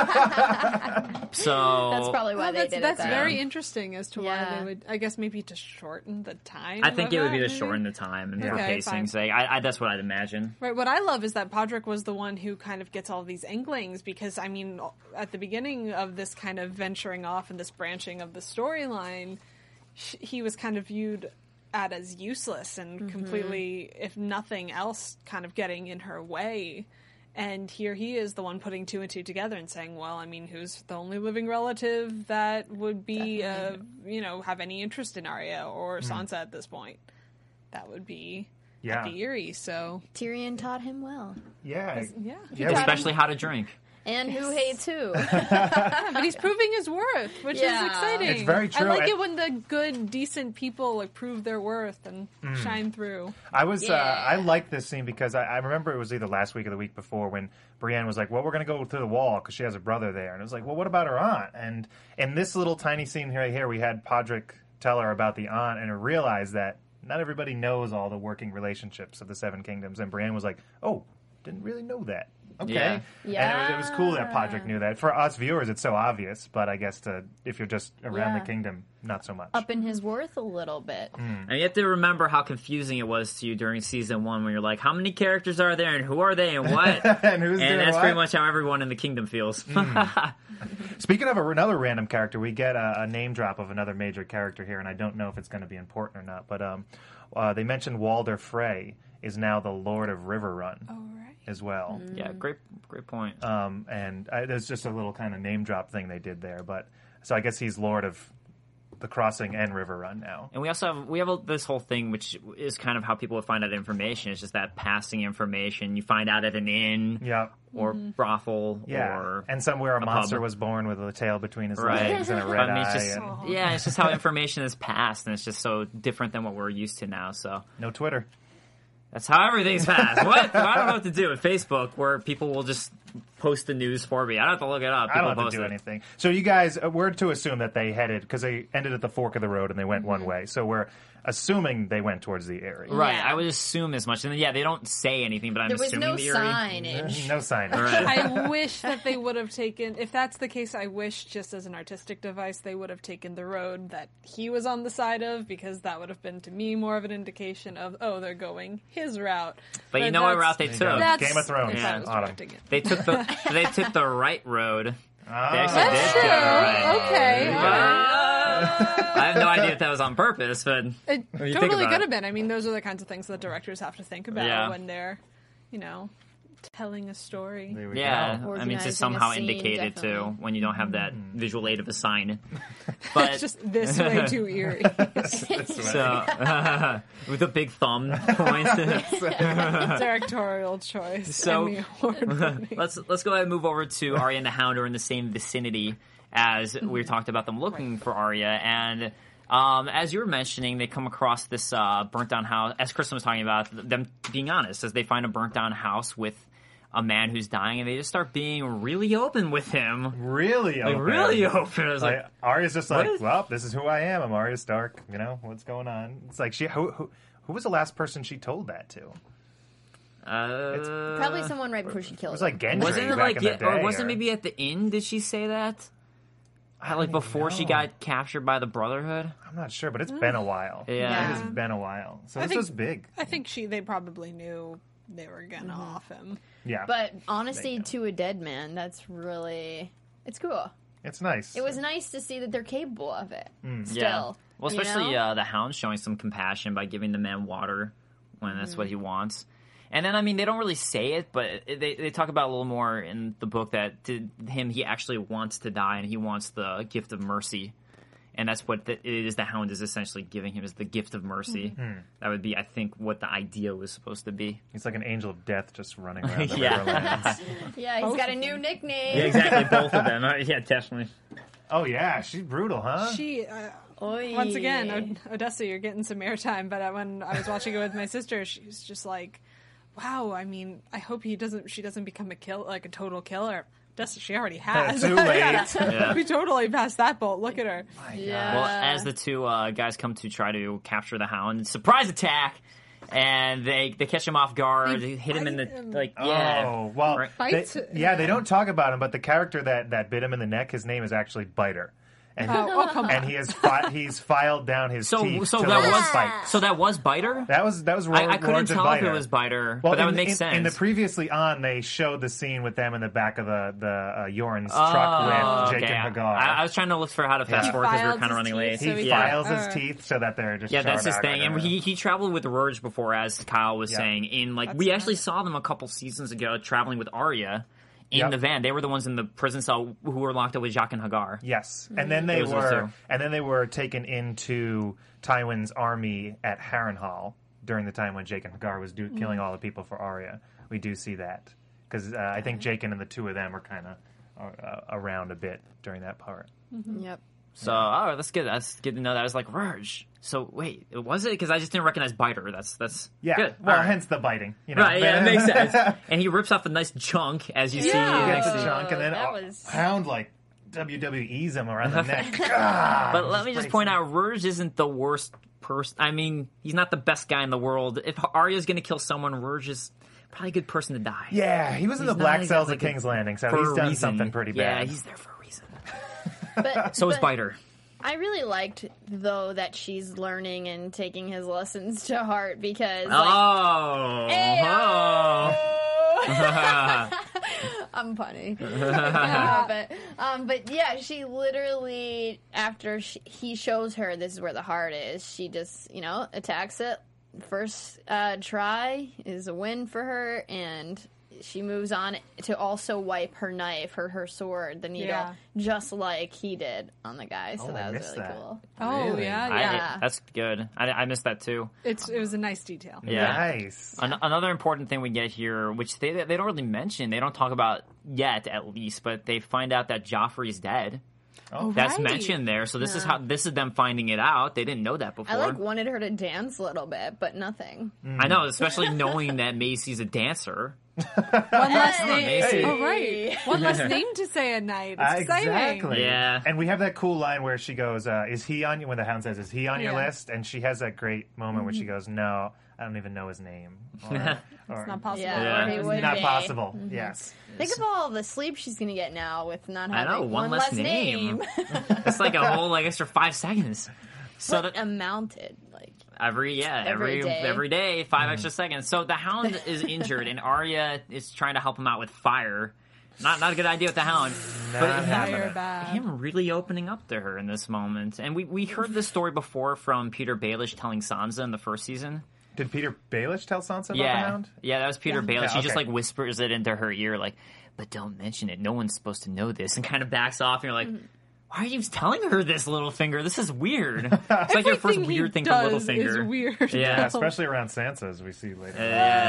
[SPEAKER 3] So
[SPEAKER 4] That's probably why
[SPEAKER 6] Well,
[SPEAKER 4] they
[SPEAKER 6] that's
[SPEAKER 4] did
[SPEAKER 6] that's
[SPEAKER 4] it. that
[SPEAKER 6] very
[SPEAKER 4] way.
[SPEAKER 6] interesting as to why
[SPEAKER 4] Yeah.
[SPEAKER 6] they would. I guess maybe to shorten the time.
[SPEAKER 3] I think
[SPEAKER 6] of
[SPEAKER 3] it would be
[SPEAKER 6] that,
[SPEAKER 3] to
[SPEAKER 6] maybe?
[SPEAKER 3] shorten the time and for
[SPEAKER 6] Okay,
[SPEAKER 3] pacing's
[SPEAKER 6] fine.
[SPEAKER 3] sake. I, I, that's what I'd imagine.
[SPEAKER 6] Right. What I love is that Podrick was the one who kind of gets all these inklings because, I mean, at the beginning of this kind of venturing off and this branching of the storyline, sh- he was kind of viewed at as useless and completely, if nothing else, kind of getting in her way. And here he is, the one putting two and two together and saying, well, I mean, who's the only living relative that would be, uh, you know, have any interest in Arya or Sansa at this point? That would be
[SPEAKER 5] Yeah.
[SPEAKER 6] the Eerie, so...
[SPEAKER 4] Tyrion taught him well.
[SPEAKER 5] Yeah.
[SPEAKER 6] Yeah.
[SPEAKER 5] Yeah,
[SPEAKER 3] Especially how to drink.
[SPEAKER 4] And who hates who?
[SPEAKER 6] But he's proving his worth, which
[SPEAKER 4] Yeah.
[SPEAKER 6] is exciting.
[SPEAKER 5] It's very true.
[SPEAKER 6] I like
[SPEAKER 5] And-
[SPEAKER 6] it when the good, decent people like prove their worth and
[SPEAKER 5] Mm.
[SPEAKER 6] shine through.
[SPEAKER 5] I was uh,
[SPEAKER 4] Yeah.
[SPEAKER 5] I liked this scene because I, I remember it was either last week or the week before when Brienne was like, "Well, we're going to go through the wall because she has a brother there," and it was like, "Well, what about her aunt?" And in this little tiny scene here, here we had Podrick tell her about the aunt and realize that not everybody knows all the working relationships of the Seven Kingdoms, and Brienne was like, "Oh, didn't really know that." Okay,
[SPEAKER 3] Yeah.
[SPEAKER 4] Yeah.
[SPEAKER 5] and it was, it was cool that Podrick knew that. For us viewers, it's so obvious, but I guess to if you're just around
[SPEAKER 4] Yeah.
[SPEAKER 5] the kingdom, not so much.
[SPEAKER 4] Up in his worth a little bit.
[SPEAKER 3] And you have to remember how confusing it was to you during season one when you're like, how many characters are there and who are they and what?
[SPEAKER 5] and who's
[SPEAKER 3] and
[SPEAKER 5] doing
[SPEAKER 3] that's
[SPEAKER 5] what?
[SPEAKER 3] pretty much how everyone in the kingdom feels.
[SPEAKER 5] Speaking of a, another random character, we get a, a name drop of another major character here, and I don't know if it's going to be important or not. But um, uh, they mentioned Walder Frey is now the Lord of Riverrun
[SPEAKER 6] All right.
[SPEAKER 5] as well.
[SPEAKER 3] Yeah, great, great point.
[SPEAKER 5] Um, and I, there's just a little kind of name drop thing they did there. But so I guess he's Lord of the Crossing and Riverrun now.
[SPEAKER 3] And we also have we have a, this whole thing, which is kind of how people would find out information. It's just that passing information you find out at an inn
[SPEAKER 5] Yeah.
[SPEAKER 3] or brothel
[SPEAKER 5] Yeah,
[SPEAKER 3] or
[SPEAKER 5] and somewhere a,
[SPEAKER 3] a
[SPEAKER 5] monster
[SPEAKER 3] pub.
[SPEAKER 5] was born with a tail between his
[SPEAKER 3] Right.
[SPEAKER 5] legs and a red
[SPEAKER 3] I mean, it's
[SPEAKER 5] eye,
[SPEAKER 3] just,
[SPEAKER 5] and
[SPEAKER 3] yeah, it's just how information is passed, and it's just so different than what we're used to now. So
[SPEAKER 5] no Twitter.
[SPEAKER 3] that's how everything's passed. What? I don't know what to do with Facebook, where people will just post the news for me. I don't have to look it up.
[SPEAKER 5] I
[SPEAKER 3] People
[SPEAKER 5] don't have
[SPEAKER 3] post
[SPEAKER 5] to do
[SPEAKER 3] it.
[SPEAKER 5] anything. So you guys, uh, we're to assume that they headed because they ended at the fork of the road and they went one way. So we're assuming they went towards the Eyrie.
[SPEAKER 3] Right,
[SPEAKER 4] Yeah.
[SPEAKER 3] I would assume as much. And yeah, they don't say anything, but I'm
[SPEAKER 4] There was
[SPEAKER 3] assuming
[SPEAKER 4] no
[SPEAKER 3] the Eyrie.
[SPEAKER 4] signage.
[SPEAKER 5] No sign.
[SPEAKER 3] Right.
[SPEAKER 6] I wish that they would have taken, if that's the case, I wish just as an artistic device they would have taken the road that he was on the side of, because that would have been to me more of an indication of, oh, they're going his route.
[SPEAKER 3] But you know what
[SPEAKER 6] that's-
[SPEAKER 3] route they
[SPEAKER 5] There you go.
[SPEAKER 3] took?
[SPEAKER 6] That's
[SPEAKER 5] Game of Thrones.
[SPEAKER 6] if I was
[SPEAKER 5] Autumn.
[SPEAKER 6] directing it.
[SPEAKER 3] They took the they took the right road.
[SPEAKER 5] Ah.
[SPEAKER 3] They actually
[SPEAKER 6] That's
[SPEAKER 3] did
[SPEAKER 6] true.
[SPEAKER 3] go right.
[SPEAKER 6] Okay. all right.
[SPEAKER 3] I have no idea if that was on purpose, but
[SPEAKER 6] It
[SPEAKER 3] when you think
[SPEAKER 6] totally
[SPEAKER 3] about
[SPEAKER 6] could
[SPEAKER 3] it.
[SPEAKER 6] have been. I mean, those are the kinds of things that directors have to think about
[SPEAKER 3] Yeah.
[SPEAKER 6] when they're, you know, telling a story.
[SPEAKER 5] There we
[SPEAKER 3] Yeah,
[SPEAKER 5] go.
[SPEAKER 3] I mean, it's just
[SPEAKER 4] Organizing a
[SPEAKER 3] somehow
[SPEAKER 4] scene,
[SPEAKER 3] indicated too
[SPEAKER 4] definitely.
[SPEAKER 3] when you don't have that
[SPEAKER 5] Mm-hmm.
[SPEAKER 3] visual aid of a sign. But
[SPEAKER 6] It's just this way too eerie.
[SPEAKER 3] so with a big thumb point.
[SPEAKER 6] Directorial choice.
[SPEAKER 3] So-
[SPEAKER 6] Emmy award-winning.
[SPEAKER 3] let's let's go ahead and move over to Arya and the Hound are in the same vicinity as we talked about them looking for Arya. And um, as you were mentioning, they come across this uh, burnt down house. As Kristen was talking about, them being honest, as they find a burnt down house with a man who's dying, and they just start being really open with him.
[SPEAKER 5] Really
[SPEAKER 3] Like
[SPEAKER 5] open.
[SPEAKER 3] really open. I was like,
[SPEAKER 5] Like, Arya's just
[SPEAKER 3] What
[SPEAKER 5] like,
[SPEAKER 3] is-
[SPEAKER 5] well, this is who I am. I'm Arya Stark. You know what's going on? It's like she who who, who was the last person she told that to? It
[SPEAKER 3] uh,
[SPEAKER 4] Probably someone right before she killed
[SPEAKER 5] was
[SPEAKER 4] him.
[SPEAKER 5] like Gendry
[SPEAKER 3] wasn't it
[SPEAKER 5] back
[SPEAKER 3] like
[SPEAKER 5] in the
[SPEAKER 3] yeah,
[SPEAKER 5] day,
[SPEAKER 3] or wasn't it maybe at the inn? Did she say that? Uh, like before she
[SPEAKER 5] know.
[SPEAKER 3] got captured by the Brotherhood?
[SPEAKER 5] I'm not sure, but it's been a while.
[SPEAKER 3] Yeah.
[SPEAKER 5] It has been a while. So
[SPEAKER 6] I
[SPEAKER 5] this
[SPEAKER 6] think-
[SPEAKER 5] was big.
[SPEAKER 6] I think she. They probably knew they were gonna off him.
[SPEAKER 5] Yeah,
[SPEAKER 4] But honesty
[SPEAKER 5] know.
[SPEAKER 4] to a dead man, that's really... It's cool.
[SPEAKER 5] it's nice.
[SPEAKER 4] It was nice to see that they're capable of it. Still.
[SPEAKER 3] Yeah. Well,
[SPEAKER 4] you
[SPEAKER 3] especially
[SPEAKER 4] know?
[SPEAKER 3] uh, the Hound showing some compassion by giving the man water when that's what he wants. And then, I mean, they don't really say it, but it- they they talk about a little more in the book that to him, he actually wants to die and he wants the gift of mercy. And that's what the, it is the Hound is essentially giving him is the gift of mercy. That would be, I think, what the idea was supposed to be.
[SPEAKER 5] He's like an angel of death just running around the
[SPEAKER 3] Yeah.
[SPEAKER 5] Riverlands.
[SPEAKER 4] Yeah, he's got a new nickname.
[SPEAKER 3] Yeah, exactly. Both of them. Uh, yeah, definitely.
[SPEAKER 5] Oh yeah, she's brutal, huh?
[SPEAKER 6] She uh,
[SPEAKER 4] Oy.
[SPEAKER 6] once again, o- Odessa, you're getting some airtime. But uh, when I was watching it with my sister, she was just like, "Wow, I mean, I hope he doesn't. She doesn't become a kill, like a total killer." Odessa, she already has.
[SPEAKER 5] Too late.
[SPEAKER 6] Yeah.
[SPEAKER 3] Yeah.
[SPEAKER 6] We totally passed that boat. Look at her.
[SPEAKER 4] Yeah.
[SPEAKER 3] Well, as the two uh, guys come to try to capture the Hound, surprise attack, and they they catch him off guard,
[SPEAKER 6] They
[SPEAKER 3] they hit him in the
[SPEAKER 6] bite him.
[SPEAKER 3] like yeah.
[SPEAKER 5] Oh well,
[SPEAKER 3] Right.
[SPEAKER 5] they,
[SPEAKER 6] Bites-
[SPEAKER 5] yeah, they don't talk about him, but the character that, that bit him in the neck, his name is actually Biter, and
[SPEAKER 6] Oh, oh, come
[SPEAKER 5] and
[SPEAKER 6] on.
[SPEAKER 5] he has fi- he's filed down his
[SPEAKER 3] So
[SPEAKER 5] teeth
[SPEAKER 3] so
[SPEAKER 5] to
[SPEAKER 3] that
[SPEAKER 5] let
[SPEAKER 3] was
[SPEAKER 5] him fight.
[SPEAKER 3] so that was Biter.
[SPEAKER 5] That was that was Roar,
[SPEAKER 3] I, I couldn't
[SPEAKER 5] Roars and
[SPEAKER 3] tell if
[SPEAKER 5] Biter.
[SPEAKER 3] it was Biter,
[SPEAKER 5] Well,
[SPEAKER 3] but that
[SPEAKER 5] in,
[SPEAKER 3] would make
[SPEAKER 5] in,
[SPEAKER 3] sense.
[SPEAKER 5] In the previously on, they showed the scene with them in the back of the the uh, Yorn's
[SPEAKER 3] Oh,
[SPEAKER 5] truck with Jake
[SPEAKER 3] okay.
[SPEAKER 5] and Hagar.
[SPEAKER 3] I, I was trying to look for how to fast
[SPEAKER 5] He
[SPEAKER 3] forward because we were
[SPEAKER 6] filed
[SPEAKER 3] kind of
[SPEAKER 6] his
[SPEAKER 3] running late.
[SPEAKER 6] teeth
[SPEAKER 5] he
[SPEAKER 6] so he
[SPEAKER 3] yeah.
[SPEAKER 5] files his
[SPEAKER 6] Uh,
[SPEAKER 5] teeth so that they're just
[SPEAKER 3] Yeah, that's his
[SPEAKER 5] sharp.
[SPEAKER 3] thing, and he he traveled with Rouge before, as Kyle was
[SPEAKER 5] Yeah.
[SPEAKER 3] saying. In like,
[SPEAKER 6] That's
[SPEAKER 3] we
[SPEAKER 6] nice.
[SPEAKER 3] actually saw them a couple seasons ago traveling with Arya in
[SPEAKER 5] Yep.
[SPEAKER 3] the van. They were the ones in the prison cell who were locked up with Jaqen Hagar.
[SPEAKER 5] Yes, and then they
[SPEAKER 3] Those are the
[SPEAKER 5] were,
[SPEAKER 3] two.
[SPEAKER 5] and then they were taken into Tywin's army at Harrenhal during the time when Jake and Hagar was do, killing all the people for Arya. We do see that because uh, I think Jake and the two of them were kind of uh, around a bit during that part.
[SPEAKER 4] Yep.
[SPEAKER 3] So, oh, that's good. That's good to know. That I was like Rouge. So wait, was it? Because I just didn't recognize Biter. That's that's
[SPEAKER 5] Yeah,
[SPEAKER 3] good.
[SPEAKER 5] well,
[SPEAKER 3] All right.
[SPEAKER 5] hence the biting. You know?
[SPEAKER 3] Right, yeah, it makes sense. And he rips off a nice chunk, as you see.
[SPEAKER 6] Yeah.
[SPEAKER 5] He
[SPEAKER 3] next
[SPEAKER 5] gets
[SPEAKER 3] to-
[SPEAKER 5] a chunk, and then
[SPEAKER 4] that
[SPEAKER 5] uh,
[SPEAKER 4] was-
[SPEAKER 5] Hound like W W E's him around the neck. God,
[SPEAKER 3] But let me just
[SPEAKER 5] breaks
[SPEAKER 3] point
[SPEAKER 5] him.
[SPEAKER 3] out, Rouge isn't the worst person. I mean, he's not the best guy in the world. If Arya's going to kill someone, Rouge is probably a good person to die.
[SPEAKER 5] Yeah, he was in
[SPEAKER 3] He's
[SPEAKER 5] the Black
[SPEAKER 3] not
[SPEAKER 5] Cells at
[SPEAKER 3] exactly
[SPEAKER 5] King's Landing, so
[SPEAKER 3] For
[SPEAKER 5] he's
[SPEAKER 3] a
[SPEAKER 5] done
[SPEAKER 3] reason.
[SPEAKER 5] something pretty
[SPEAKER 3] Yeah,
[SPEAKER 5] bad.
[SPEAKER 3] he's there for a reason.
[SPEAKER 4] But,
[SPEAKER 3] So is
[SPEAKER 4] but
[SPEAKER 3] Biter.
[SPEAKER 4] I really liked, though, that she's learning and taking his lessons to heart because, like,
[SPEAKER 3] Oh.
[SPEAKER 4] Ayo! I'm funny. Yeah, but, um, but yeah, she literally, after she, he shows her this is where the heart is, she just, you know, attacks it. First uh, try is a win for her, and she moves on to also wipe her knife, her her sword, the needle,
[SPEAKER 6] Yeah.
[SPEAKER 4] just like he did on the guy. So
[SPEAKER 5] Oh, I
[SPEAKER 4] that was
[SPEAKER 5] missed
[SPEAKER 4] really
[SPEAKER 5] that.
[SPEAKER 4] cool.
[SPEAKER 6] Oh
[SPEAKER 5] Really?
[SPEAKER 6] yeah,
[SPEAKER 3] I-
[SPEAKER 6] yeah.
[SPEAKER 3] that's good. I, I missed that too.
[SPEAKER 6] It's it was a nice detail.
[SPEAKER 3] Yeah.
[SPEAKER 5] Nice.
[SPEAKER 3] An- another important thing we get here, which they they don't really mention, they don't talk about yet, at least, but they find out that Joffrey's dead.
[SPEAKER 5] Oh,
[SPEAKER 3] That's
[SPEAKER 6] Right.
[SPEAKER 3] mentioned there, so this is
[SPEAKER 4] Yeah.
[SPEAKER 3] how this is them finding it out. They didn't know that before.
[SPEAKER 4] I like wanted her to dance a little bit, but nothing.
[SPEAKER 3] I know, especially knowing that Macy's a dancer.
[SPEAKER 6] One less name.
[SPEAKER 3] Macy.
[SPEAKER 6] Oh right, one less name to say at night. It's
[SPEAKER 5] Uh,
[SPEAKER 6] exciting.
[SPEAKER 5] exactly.
[SPEAKER 3] Yeah.
[SPEAKER 5] And we have that cool line where she goes, uh, "Is he on you?" When the Hound says, "Is he on your
[SPEAKER 6] Yeah.
[SPEAKER 5] list?" And she has that great moment where she goes, "No, I don't even know his name." Or, or,
[SPEAKER 6] It's not possible.
[SPEAKER 4] Yeah,
[SPEAKER 3] Yeah.
[SPEAKER 4] or he
[SPEAKER 5] It's
[SPEAKER 4] would
[SPEAKER 5] not
[SPEAKER 4] be.
[SPEAKER 5] possible. Yes.
[SPEAKER 4] Think of all the sleep she's gonna get now with not
[SPEAKER 3] I
[SPEAKER 4] having
[SPEAKER 3] know, one less
[SPEAKER 4] name.
[SPEAKER 3] name. It's like a whole like extra five seconds. So
[SPEAKER 4] But
[SPEAKER 3] that
[SPEAKER 4] amounted like
[SPEAKER 3] every yeah
[SPEAKER 4] Every
[SPEAKER 3] every
[SPEAKER 4] day.
[SPEAKER 3] every day five extra seconds. So the Hound is injured, and Arya is trying to help him out with fire. Not not a good idea with the Hound,
[SPEAKER 5] Not
[SPEAKER 3] but
[SPEAKER 5] happening.
[SPEAKER 6] Fire bad.
[SPEAKER 3] him really opening up to her in this moment. And we we heard this story before from Peter Baelish telling Sansa in the first season.
[SPEAKER 5] Did Peter Baelish tell Sansa about the
[SPEAKER 3] Yeah,
[SPEAKER 5] Hound?
[SPEAKER 3] yeah, that was Peter Baelish.
[SPEAKER 5] Yeah,
[SPEAKER 3] He just
[SPEAKER 5] okay.
[SPEAKER 3] like whispers it into her ear, like, "But don't mention it. No one's supposed to know this," and kind of backs off. And you're like, "Why are you telling her this, Littlefinger? This is weird." It's like your first
[SPEAKER 6] Everything he
[SPEAKER 3] weird thing
[SPEAKER 6] does
[SPEAKER 3] from Littlefinger.
[SPEAKER 6] is weird.
[SPEAKER 3] Yeah.
[SPEAKER 5] Especially around Sansa, as we see later.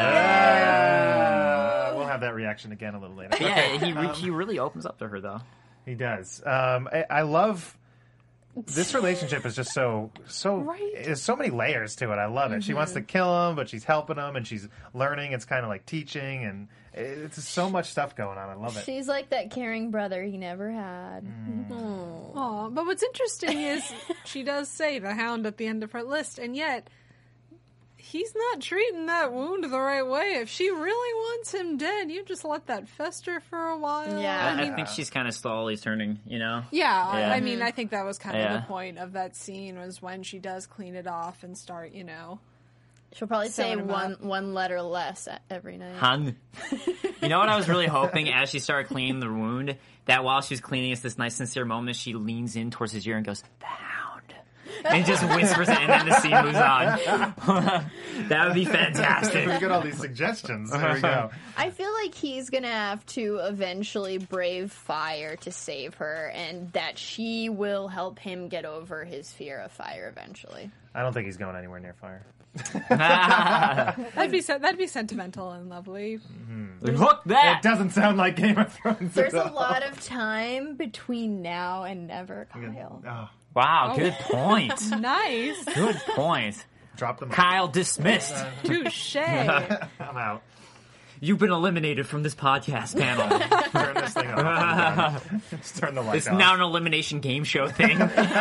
[SPEAKER 3] Yeah.
[SPEAKER 5] Uh, we'll have that reaction again a little later.
[SPEAKER 3] Yeah, he re- he really opens up to her though.
[SPEAKER 5] He does. Um, I, I love this relationship. Is just so so.
[SPEAKER 6] Right.
[SPEAKER 5] There's so many layers to it. I love it. She wants to kill him, but she's helping him, and she's learning. It's kind of like teaching, and it's just so much stuff going on. I love it.
[SPEAKER 4] she's like that caring brother he never had.
[SPEAKER 5] Mm.
[SPEAKER 4] Aw.
[SPEAKER 6] Aw, but what's interesting is she does say the Hound at the end of her list, and yet he's not treating that wound the right way. If she really wants him dead, you just let that fester for a while.
[SPEAKER 4] Yeah.
[SPEAKER 3] I,
[SPEAKER 6] I mean,
[SPEAKER 3] I think she's kind of slowly turning. You know.
[SPEAKER 6] yeah, I-
[SPEAKER 3] Yeah.
[SPEAKER 6] I mean, I think that was kind of
[SPEAKER 3] Yeah.
[SPEAKER 6] the point of that scene was when she does clean it off and start, you know.
[SPEAKER 4] She'll probably say
[SPEAKER 6] Sewing him
[SPEAKER 4] one
[SPEAKER 6] up.
[SPEAKER 4] one letter less e- every night.
[SPEAKER 3] Han. You know what I was really hoping as she started cleaning the wound, that while she was cleaning, it's this nice sincere moment, she leans in towards his ear and goes, "The Hound." And just whispers it, and then the scene moves on. That would be
[SPEAKER 5] we
[SPEAKER 3] fantastic.
[SPEAKER 5] get all these suggestions. There we go.
[SPEAKER 4] I feel like he's gonna have to eventually brave fire to save her, and that she will help him get over his fear of fire eventually.
[SPEAKER 5] I don't think he's going anywhere near fire.
[SPEAKER 6] That'd be se- that'd be sentimental and lovely.
[SPEAKER 3] Hook that.
[SPEAKER 5] It doesn't sound like Game of Thrones.
[SPEAKER 4] There's
[SPEAKER 5] at
[SPEAKER 4] a
[SPEAKER 5] all.
[SPEAKER 4] lot of time between now and never, Kyle.
[SPEAKER 5] Oh,
[SPEAKER 3] Wow, good point.
[SPEAKER 6] Nice.
[SPEAKER 3] Good point.
[SPEAKER 5] drop them.
[SPEAKER 3] Kyle dismissed.
[SPEAKER 6] Touche.
[SPEAKER 5] I'm out.
[SPEAKER 3] You've been eliminated from this podcast panel.
[SPEAKER 5] Turn this thing off. Just turn the light
[SPEAKER 3] It's
[SPEAKER 5] off.
[SPEAKER 3] now an elimination game show thing.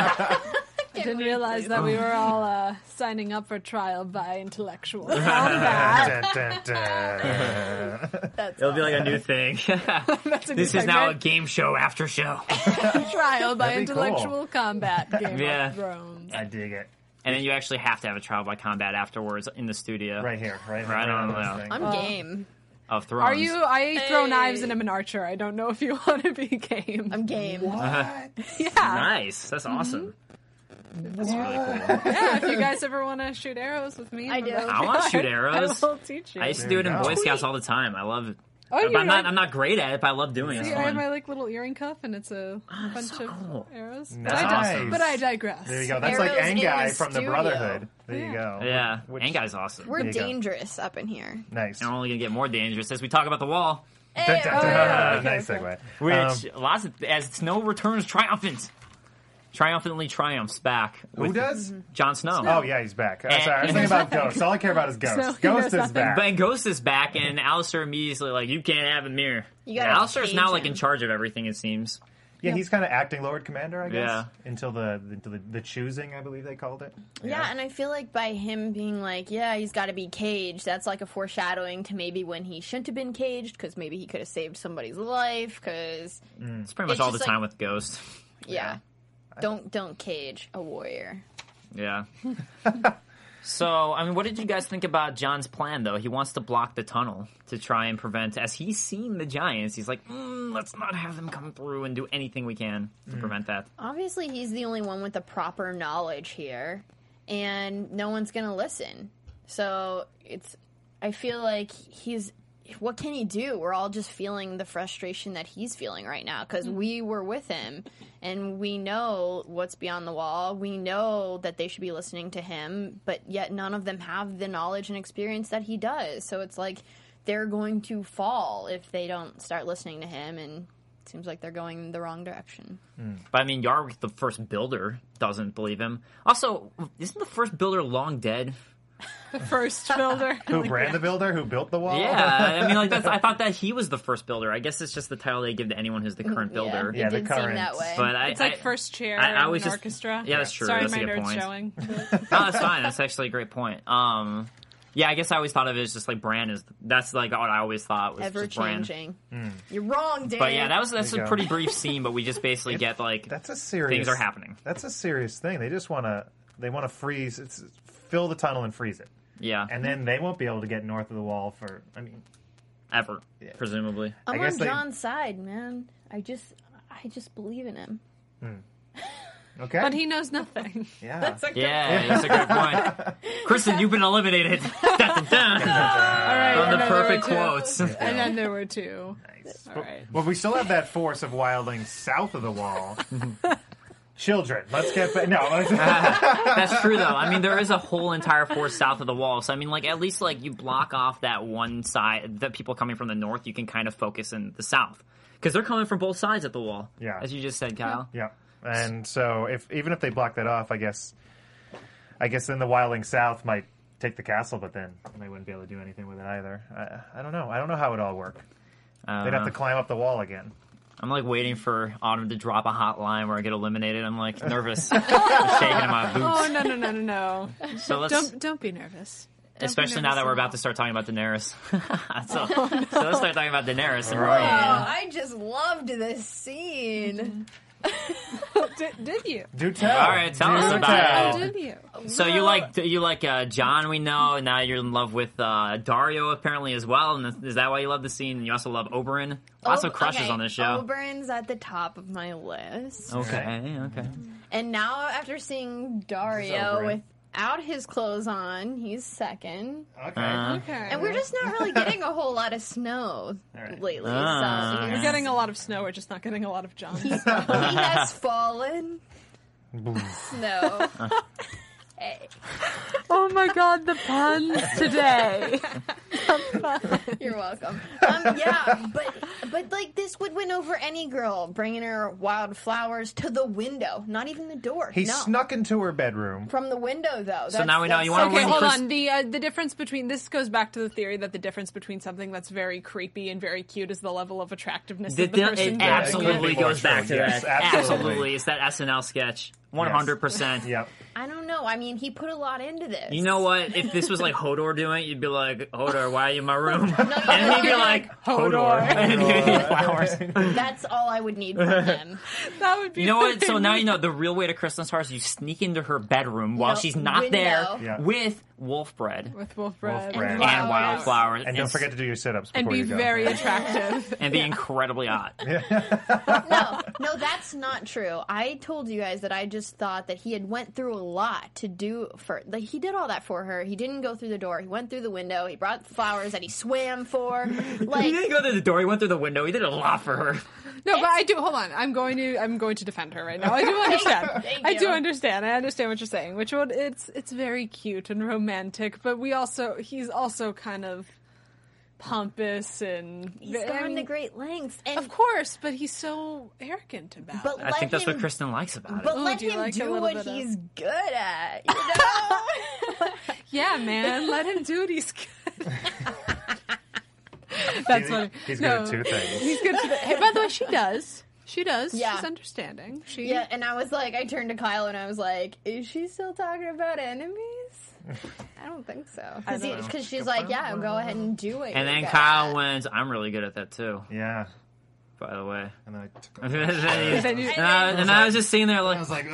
[SPEAKER 6] I didn't realize that we were all uh, signing up for trial by intellectual combat.
[SPEAKER 5] Dun, dun, dun.
[SPEAKER 4] That's
[SPEAKER 3] It'll be like a new thing.
[SPEAKER 6] That's a
[SPEAKER 3] This
[SPEAKER 6] new
[SPEAKER 3] is now a
[SPEAKER 6] segment.
[SPEAKER 3] game show after show.
[SPEAKER 6] Trial by
[SPEAKER 5] That'd be cool.
[SPEAKER 6] intellectual combat. Game
[SPEAKER 3] Yeah.
[SPEAKER 6] of Thrones.
[SPEAKER 5] I dig it.
[SPEAKER 3] And then you actually have to have a trial by combat afterwards in the studio
[SPEAKER 5] Right here, right,
[SPEAKER 3] Right on
[SPEAKER 5] on
[SPEAKER 3] now.
[SPEAKER 5] this thing.
[SPEAKER 4] I'm game.
[SPEAKER 3] of Thrones.
[SPEAKER 6] Are you? I throw
[SPEAKER 4] Hey.
[SPEAKER 6] knives and I'm an archer. I don't know if you want to be game.
[SPEAKER 4] I'm game.
[SPEAKER 6] yeah.
[SPEAKER 3] Nice. That's awesome. That's really cool.
[SPEAKER 6] Yeah, if you guys ever want to shoot arrows with me,
[SPEAKER 4] I do.
[SPEAKER 3] I want to shoot arrows.
[SPEAKER 6] I will teach you.
[SPEAKER 3] I used to
[SPEAKER 5] There
[SPEAKER 3] do it
[SPEAKER 5] you
[SPEAKER 3] in
[SPEAKER 5] go.
[SPEAKER 3] Boy Scouts all the time. I love it.
[SPEAKER 6] Oh,
[SPEAKER 3] But
[SPEAKER 6] you
[SPEAKER 3] I'm not.
[SPEAKER 6] I-
[SPEAKER 3] I'm not great at it, but I love doing it.
[SPEAKER 6] See,
[SPEAKER 3] It's
[SPEAKER 6] I have
[SPEAKER 3] fun.
[SPEAKER 6] my like little earring cuff, and it's a bunch
[SPEAKER 3] so
[SPEAKER 6] of
[SPEAKER 3] cool.
[SPEAKER 6] arrows.
[SPEAKER 5] Nice.
[SPEAKER 6] But, I di-
[SPEAKER 5] Awesome.
[SPEAKER 6] but I digress.
[SPEAKER 5] There you go. That's like
[SPEAKER 4] Arrows in
[SPEAKER 5] Angai
[SPEAKER 4] the
[SPEAKER 5] from the
[SPEAKER 4] studio.
[SPEAKER 5] Brotherhood. There you
[SPEAKER 6] Yeah.
[SPEAKER 5] go.
[SPEAKER 3] Yeah,
[SPEAKER 5] Which-
[SPEAKER 3] and guy's awesome.
[SPEAKER 4] We're
[SPEAKER 5] There you go.
[SPEAKER 4] dangerous up in here.
[SPEAKER 5] Nice.
[SPEAKER 3] And we're only gonna get more dangerous as we talk about the wall,
[SPEAKER 5] Dun, dun, dun.
[SPEAKER 6] Oh, yeah. Okay,
[SPEAKER 5] Nice
[SPEAKER 6] okay.
[SPEAKER 5] segue.
[SPEAKER 3] which
[SPEAKER 5] Um,
[SPEAKER 3] lots of, as Snow returns triumphant, triumphantly triumphs back.
[SPEAKER 5] who
[SPEAKER 3] with
[SPEAKER 5] does?
[SPEAKER 3] Jon Snow?
[SPEAKER 5] Oh yeah, he's back. Uh,
[SPEAKER 3] And-
[SPEAKER 5] sorry, I was thinking about Ghost. All I care about is Ghost.
[SPEAKER 6] So he
[SPEAKER 5] Ghost
[SPEAKER 6] knows
[SPEAKER 5] is
[SPEAKER 6] nothing.
[SPEAKER 5] back.
[SPEAKER 3] But Ghost is back, and Alistair immediately like, you can't have him here.
[SPEAKER 4] You
[SPEAKER 3] Yeah,
[SPEAKER 4] gotta
[SPEAKER 3] Alistair's now
[SPEAKER 4] cage
[SPEAKER 3] like
[SPEAKER 4] him.
[SPEAKER 3] in charge of everything. It seems.
[SPEAKER 5] Yeah, he's kind of acting Lord Commander, I guess.
[SPEAKER 3] Yeah.
[SPEAKER 5] Until the until the, the choosing, I believe they called it.
[SPEAKER 4] Yeah, and I feel like by him being like, yeah, he's got to be caged, that's like a foreshadowing to maybe when he shouldn't have been caged, because maybe he could have saved somebody's life, because,
[SPEAKER 3] It's pretty much
[SPEAKER 4] It's
[SPEAKER 3] all the
[SPEAKER 4] just
[SPEAKER 3] time
[SPEAKER 4] like-
[SPEAKER 3] with Ghost.
[SPEAKER 4] yeah. Don't don't cage a warrior.
[SPEAKER 3] Yeah. So, I mean, what did you guys think about Jon's plan, though? He wants to block the tunnel to try and prevent, as he's seen the giants, he's like, mm, let's not have them come through and do anything we can to prevent that.
[SPEAKER 4] Obviously, he's the only one with the proper knowledge here, and no one's going to listen. So it's, I feel like he's, what can he do? We're all just feeling the frustration that he's feeling right now because we were with him and we know what's beyond the wall. We know that they should be listening to him, but yet none of them have the knowledge and experience that he does. So it's like they're going to fall if they don't start listening to him, and it seems like they're going the wrong direction.
[SPEAKER 3] But, I mean, Yarwick, the first builder, doesn't believe him. Also, isn't the first builder long dead?
[SPEAKER 6] The first builder.
[SPEAKER 5] Who, Bran the Builder, who built the wall?
[SPEAKER 3] Yeah, I mean, like that's, I thought that he was the first builder. I guess it's just the title they give to anyone who's the current builder.
[SPEAKER 5] Yeah,
[SPEAKER 4] it
[SPEAKER 5] the
[SPEAKER 4] did seem
[SPEAKER 5] current-
[SPEAKER 4] that way.
[SPEAKER 3] But I,
[SPEAKER 6] It's like
[SPEAKER 3] I,
[SPEAKER 6] first chair
[SPEAKER 3] I- I
[SPEAKER 6] in
[SPEAKER 3] was
[SPEAKER 6] an
[SPEAKER 3] just-
[SPEAKER 6] orchestra.
[SPEAKER 3] yeah, that's true.
[SPEAKER 6] Sorry,
[SPEAKER 3] That's a
[SPEAKER 6] my
[SPEAKER 3] good
[SPEAKER 6] nerd's
[SPEAKER 3] point.
[SPEAKER 6] showing.
[SPEAKER 3] No, that's fine. That's actually a great point. Um, yeah, I guess I always thought of it as just like Bran is. That's like what I always thought was
[SPEAKER 4] Ever
[SPEAKER 3] just Bran.
[SPEAKER 4] changing. You're wrong, Dan.
[SPEAKER 3] But yeah, that was that's
[SPEAKER 5] There you
[SPEAKER 3] a
[SPEAKER 5] go.
[SPEAKER 3] pretty brief scene. But we just basically get like
[SPEAKER 5] That's a serious.
[SPEAKER 3] things are happening.
[SPEAKER 5] That's a serious thing. They just want to. They want to freeze. It's fill the tunnel and freeze it,
[SPEAKER 3] Yeah,
[SPEAKER 5] and then they won't be able to get north of the wall for. I mean,
[SPEAKER 3] ever presumably.
[SPEAKER 4] I'm
[SPEAKER 5] I guess
[SPEAKER 4] on
[SPEAKER 5] they-
[SPEAKER 4] John's side, man. I just, I just believe in him.
[SPEAKER 5] okay.
[SPEAKER 6] But he knows nothing.
[SPEAKER 5] yeah.
[SPEAKER 4] That's a
[SPEAKER 3] Yeah, that's a good point. Kristen, you've been eliminated. Dun, dun, dun.
[SPEAKER 6] All right,
[SPEAKER 3] From the
[SPEAKER 6] and then there
[SPEAKER 3] perfect
[SPEAKER 6] were two.
[SPEAKER 3] quotes.
[SPEAKER 6] And then there were two.
[SPEAKER 5] Nice.
[SPEAKER 6] All
[SPEAKER 5] But-
[SPEAKER 6] right.
[SPEAKER 5] Well, we still have that force of wildlings south of the wall. Children, let's get back. No, let's-
[SPEAKER 3] That's true, though. I mean, there is a whole entire force south of the wall. So, I mean, like, at least, like, you block off that one side, the people coming from the north, you can kind of focus in the south. Because they're coming from both sides at the wall.
[SPEAKER 5] Yeah.
[SPEAKER 3] As you just said, Kyle.
[SPEAKER 5] yeah. And so, if even if they block that off, I guess, I guess then the wildling south might take the castle, but then they wouldn't be able to do anything with it either. I, I don't know. I don't know how it all work.
[SPEAKER 3] Uh,
[SPEAKER 5] They'd have to climb up the wall again.
[SPEAKER 3] I'm, like, waiting for Autumn to drop a hot line where I get eliminated. I'm, like, nervous. I'm shaking in my boots.
[SPEAKER 6] Oh no no no no no!
[SPEAKER 3] So let's...
[SPEAKER 6] Don't don't be nervous. Don't be
[SPEAKER 3] Especially now
[SPEAKER 6] nervous
[SPEAKER 3] that we're
[SPEAKER 6] at
[SPEAKER 3] about
[SPEAKER 6] all.
[SPEAKER 3] to start talking about Daenerys. so, so let's start talking about Daenerys and
[SPEAKER 4] Oh,
[SPEAKER 3] Marine.
[SPEAKER 4] I just loved this scene.
[SPEAKER 6] Did, did you?
[SPEAKER 5] Do tell.
[SPEAKER 3] All right, tell us
[SPEAKER 5] Do
[SPEAKER 3] about
[SPEAKER 5] tell.
[SPEAKER 6] Oh, did you?
[SPEAKER 3] So you like you like uh, John? We know now you're in love with uh, Dario apparently as well. And is that why you love the scene? And you also love Oberyn. Lots of
[SPEAKER 4] Oh,
[SPEAKER 3] crushes
[SPEAKER 4] okay,
[SPEAKER 3] on this show.
[SPEAKER 4] Oberyn's at the top of my list.
[SPEAKER 3] Okay, okay.
[SPEAKER 4] And now, after seeing Dario
[SPEAKER 5] Oberyn.
[SPEAKER 4] without his clothes on, he's second.
[SPEAKER 5] Okay.
[SPEAKER 3] Uh,
[SPEAKER 6] Okay.
[SPEAKER 4] And we're just not really getting a whole lot of snow
[SPEAKER 5] right.
[SPEAKER 4] lately.
[SPEAKER 3] Ah.
[SPEAKER 4] so
[SPEAKER 6] We're
[SPEAKER 4] he's,
[SPEAKER 6] getting a lot of snow. We're just not getting a lot of John.
[SPEAKER 4] he has fallen. Snow. Hey.
[SPEAKER 6] Oh my god, the puns today.
[SPEAKER 4] You're welcome. Um, yeah, but but like this would win over any girl, bringing her wildflowers to the window, not even the door.
[SPEAKER 5] He
[SPEAKER 4] no.
[SPEAKER 5] snuck into her bedroom.
[SPEAKER 4] From the window, though.
[SPEAKER 3] So now we know. You wanna
[SPEAKER 6] Okay,
[SPEAKER 3] When
[SPEAKER 6] hold
[SPEAKER 3] Chris-
[SPEAKER 6] on. The uh, the difference between this goes back to the theory that the difference between something that's very creepy and very cute is the level of attractiveness
[SPEAKER 3] The,
[SPEAKER 6] of the
[SPEAKER 3] the,
[SPEAKER 6] person.
[SPEAKER 3] it
[SPEAKER 6] doing
[SPEAKER 3] absolutely
[SPEAKER 5] It could be more
[SPEAKER 3] goes back
[SPEAKER 5] true.
[SPEAKER 3] to
[SPEAKER 5] Yes,
[SPEAKER 3] that.
[SPEAKER 5] absolutely.
[SPEAKER 3] It's that S N L sketch. one hundred percent.
[SPEAKER 5] Yep.
[SPEAKER 4] I don't know. I mean, he put a lot into this.
[SPEAKER 3] You know what? If this was like Hodor doing it, you'd be like, Hodor, why are you in my room? And he'd be like,
[SPEAKER 6] Hodor.
[SPEAKER 3] and he'd give you flowers.
[SPEAKER 4] That's all I would need from him.
[SPEAKER 6] That would be.
[SPEAKER 3] You know what? So now you know the real way to Kristin's heart is you sneak into her bedroom while
[SPEAKER 4] No,
[SPEAKER 3] she's not
[SPEAKER 4] window.
[SPEAKER 3] there
[SPEAKER 5] Yeah.
[SPEAKER 3] with wolf bread
[SPEAKER 6] with wolf bread
[SPEAKER 5] Wolf bread.
[SPEAKER 3] and
[SPEAKER 4] Flowers.
[SPEAKER 3] wildflowers.
[SPEAKER 5] And don't forget to do your sit-ups before
[SPEAKER 6] and be
[SPEAKER 5] you go.
[SPEAKER 6] very attractive.
[SPEAKER 3] and be incredibly hot.
[SPEAKER 4] No, no, that's not true. I told you guys that I just thought that he had went through a lot to do for. Like he did all that for her. He didn't go through the door. He went through the window. He brought the flowers that he swam for.
[SPEAKER 3] He
[SPEAKER 4] Like
[SPEAKER 3] didn't go through the door. He went through the window. He did a lot for her.
[SPEAKER 6] No, but I do. Hold on. I'm going to. I'm going to defend her right now. I do understand.
[SPEAKER 4] Thank
[SPEAKER 6] I do
[SPEAKER 4] you.
[SPEAKER 6] understand. I understand what you're saying. Which one? It's it's very cute and romantic, but we also he's also kind of pompous and
[SPEAKER 4] he's
[SPEAKER 6] I
[SPEAKER 4] gone
[SPEAKER 6] mean,
[SPEAKER 4] to great lengths. And
[SPEAKER 6] of course, but he's so arrogant about
[SPEAKER 4] but
[SPEAKER 6] it.
[SPEAKER 3] I
[SPEAKER 4] let
[SPEAKER 3] think that's
[SPEAKER 4] him,
[SPEAKER 3] what Kristen likes about
[SPEAKER 4] But
[SPEAKER 3] it.
[SPEAKER 6] Ooh,
[SPEAKER 4] let
[SPEAKER 6] do you
[SPEAKER 4] him
[SPEAKER 6] like a
[SPEAKER 4] do
[SPEAKER 6] little
[SPEAKER 4] what
[SPEAKER 6] bit of-
[SPEAKER 4] he's good at. You know.
[SPEAKER 6] Yeah, man. Let him do what he's good. That's
[SPEAKER 5] He's-
[SPEAKER 6] funny.
[SPEAKER 5] he's
[SPEAKER 6] No,
[SPEAKER 5] good at two things.
[SPEAKER 6] He's good. To the, hey, by the way, she does. She does.
[SPEAKER 4] Yeah.
[SPEAKER 6] She's understanding. She.
[SPEAKER 4] Yeah, and I was like, I turned to Kyle and I was like, "Is she still talking about enemies?" I don't think so.
[SPEAKER 6] I don't know.
[SPEAKER 4] Because she's like, "Yeah, go ahead and do it."
[SPEAKER 3] And
[SPEAKER 4] you're
[SPEAKER 3] then
[SPEAKER 4] good
[SPEAKER 3] Kyle
[SPEAKER 4] at."
[SPEAKER 3] wins. I'm really good at that too,
[SPEAKER 5] Yeah.
[SPEAKER 3] by the way.
[SPEAKER 5] And then I took
[SPEAKER 3] and,
[SPEAKER 6] Then you-
[SPEAKER 3] I, and I was just sitting there
[SPEAKER 5] I
[SPEAKER 3] like,
[SPEAKER 5] was like,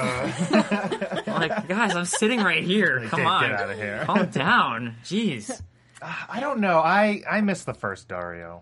[SPEAKER 5] ugh.
[SPEAKER 3] like, guys, I'm sitting right here.
[SPEAKER 5] Like,
[SPEAKER 3] Come
[SPEAKER 5] get-
[SPEAKER 3] on,
[SPEAKER 5] get outta here.
[SPEAKER 3] calm down. Jeez.
[SPEAKER 5] I don't know. I, I miss the first Dario.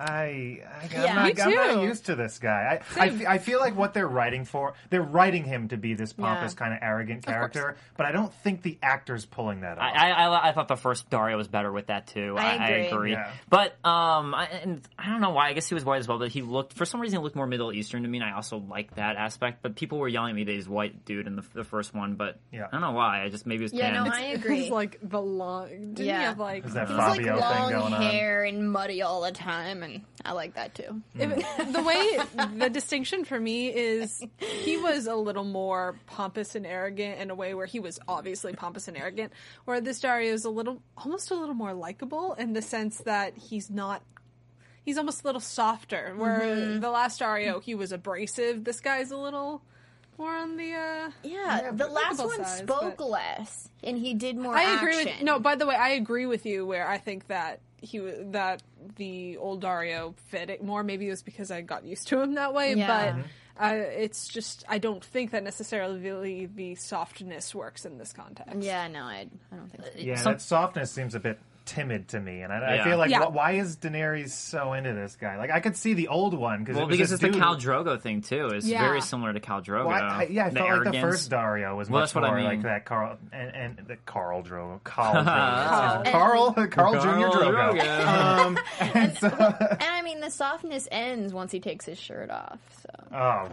[SPEAKER 5] I, I I'm,
[SPEAKER 4] Yeah.
[SPEAKER 5] not,
[SPEAKER 6] Me
[SPEAKER 5] I'm not
[SPEAKER 6] too.
[SPEAKER 5] used to this guy. I, I,
[SPEAKER 6] Same.
[SPEAKER 5] fe- I feel like what they're writing for, they're writing him to be this pompous,
[SPEAKER 4] Yeah.
[SPEAKER 5] kind of arrogant character, but I don't think the actor's pulling that off.
[SPEAKER 3] I, I, I, I thought the first Dario was better with that too.
[SPEAKER 4] I
[SPEAKER 3] I,
[SPEAKER 4] agree.
[SPEAKER 3] agree.
[SPEAKER 5] Yeah.
[SPEAKER 3] But um, I, and I don't know why. I guess he was white as well. But he looked for some reason he looked more Middle Eastern to me. And I also like that aspect. But people were yelling at me that he's white dude in the, the first one. But
[SPEAKER 5] Yeah.
[SPEAKER 3] I don't know why. I just maybe it was
[SPEAKER 4] Yeah,
[SPEAKER 3] tan.
[SPEAKER 4] no, I agree.
[SPEAKER 6] He's like the long. Didn't he
[SPEAKER 4] Yeah.
[SPEAKER 6] have like?
[SPEAKER 5] Is that
[SPEAKER 4] He's like
[SPEAKER 5] Fabio thing
[SPEAKER 4] long
[SPEAKER 5] going on?
[SPEAKER 4] hair and muddy all the time, and I like that too.
[SPEAKER 6] If- the way the distinction for me is he was a little more pompous and arrogant in a way where he was obviously pompous and arrogant, where this Dario is a little almost a little more likable in the sense that he's not he's almost a little softer, where
[SPEAKER 4] Mm-hmm.
[SPEAKER 6] the last Dario he was abrasive. This guy's a little more on the uh
[SPEAKER 4] Yeah, the last
[SPEAKER 6] likable
[SPEAKER 4] one
[SPEAKER 6] size,
[SPEAKER 4] spoke
[SPEAKER 6] but-
[SPEAKER 4] less, and he did more.
[SPEAKER 6] I agree
[SPEAKER 4] action.
[SPEAKER 6] with no. By the way, I agree with you. Where I think that he w- that the old Dario fit it more. Maybe it was because I got used to him that way.
[SPEAKER 4] Yeah.
[SPEAKER 6] But uh, it's just I don't think that necessarily the, the softness works in this context.
[SPEAKER 4] Yeah, no, I, I don't think so.
[SPEAKER 5] Yeah,
[SPEAKER 3] Some-
[SPEAKER 5] that softness seems a bit timid to me, and I, I
[SPEAKER 3] Yeah.
[SPEAKER 5] feel like
[SPEAKER 6] Yeah.
[SPEAKER 5] wh- why is Daenerys so into this guy? Like I could see the old one because
[SPEAKER 3] Well,
[SPEAKER 5] it was
[SPEAKER 3] because
[SPEAKER 5] this
[SPEAKER 3] it's the
[SPEAKER 5] dude-
[SPEAKER 3] Khal Drogo thing too. It's
[SPEAKER 6] Yeah.
[SPEAKER 3] very similar to Khal Drogo.
[SPEAKER 5] Well, I, I, yeah, I
[SPEAKER 3] The
[SPEAKER 5] felt like the
[SPEAKER 3] arrogance.
[SPEAKER 5] first Dario was
[SPEAKER 3] Well,
[SPEAKER 5] much
[SPEAKER 3] that's what I
[SPEAKER 5] more
[SPEAKER 3] mean.
[SPEAKER 5] like that Carl and, and the Carl Drogo, Carl Drogo,
[SPEAKER 6] Carl.
[SPEAKER 5] Carl, Carl,
[SPEAKER 3] Carl
[SPEAKER 5] Junior Drogo.
[SPEAKER 3] Drogo.
[SPEAKER 5] Um, and so,
[SPEAKER 4] And I mean, the softness ends once he takes his shirt off. So
[SPEAKER 5] oh,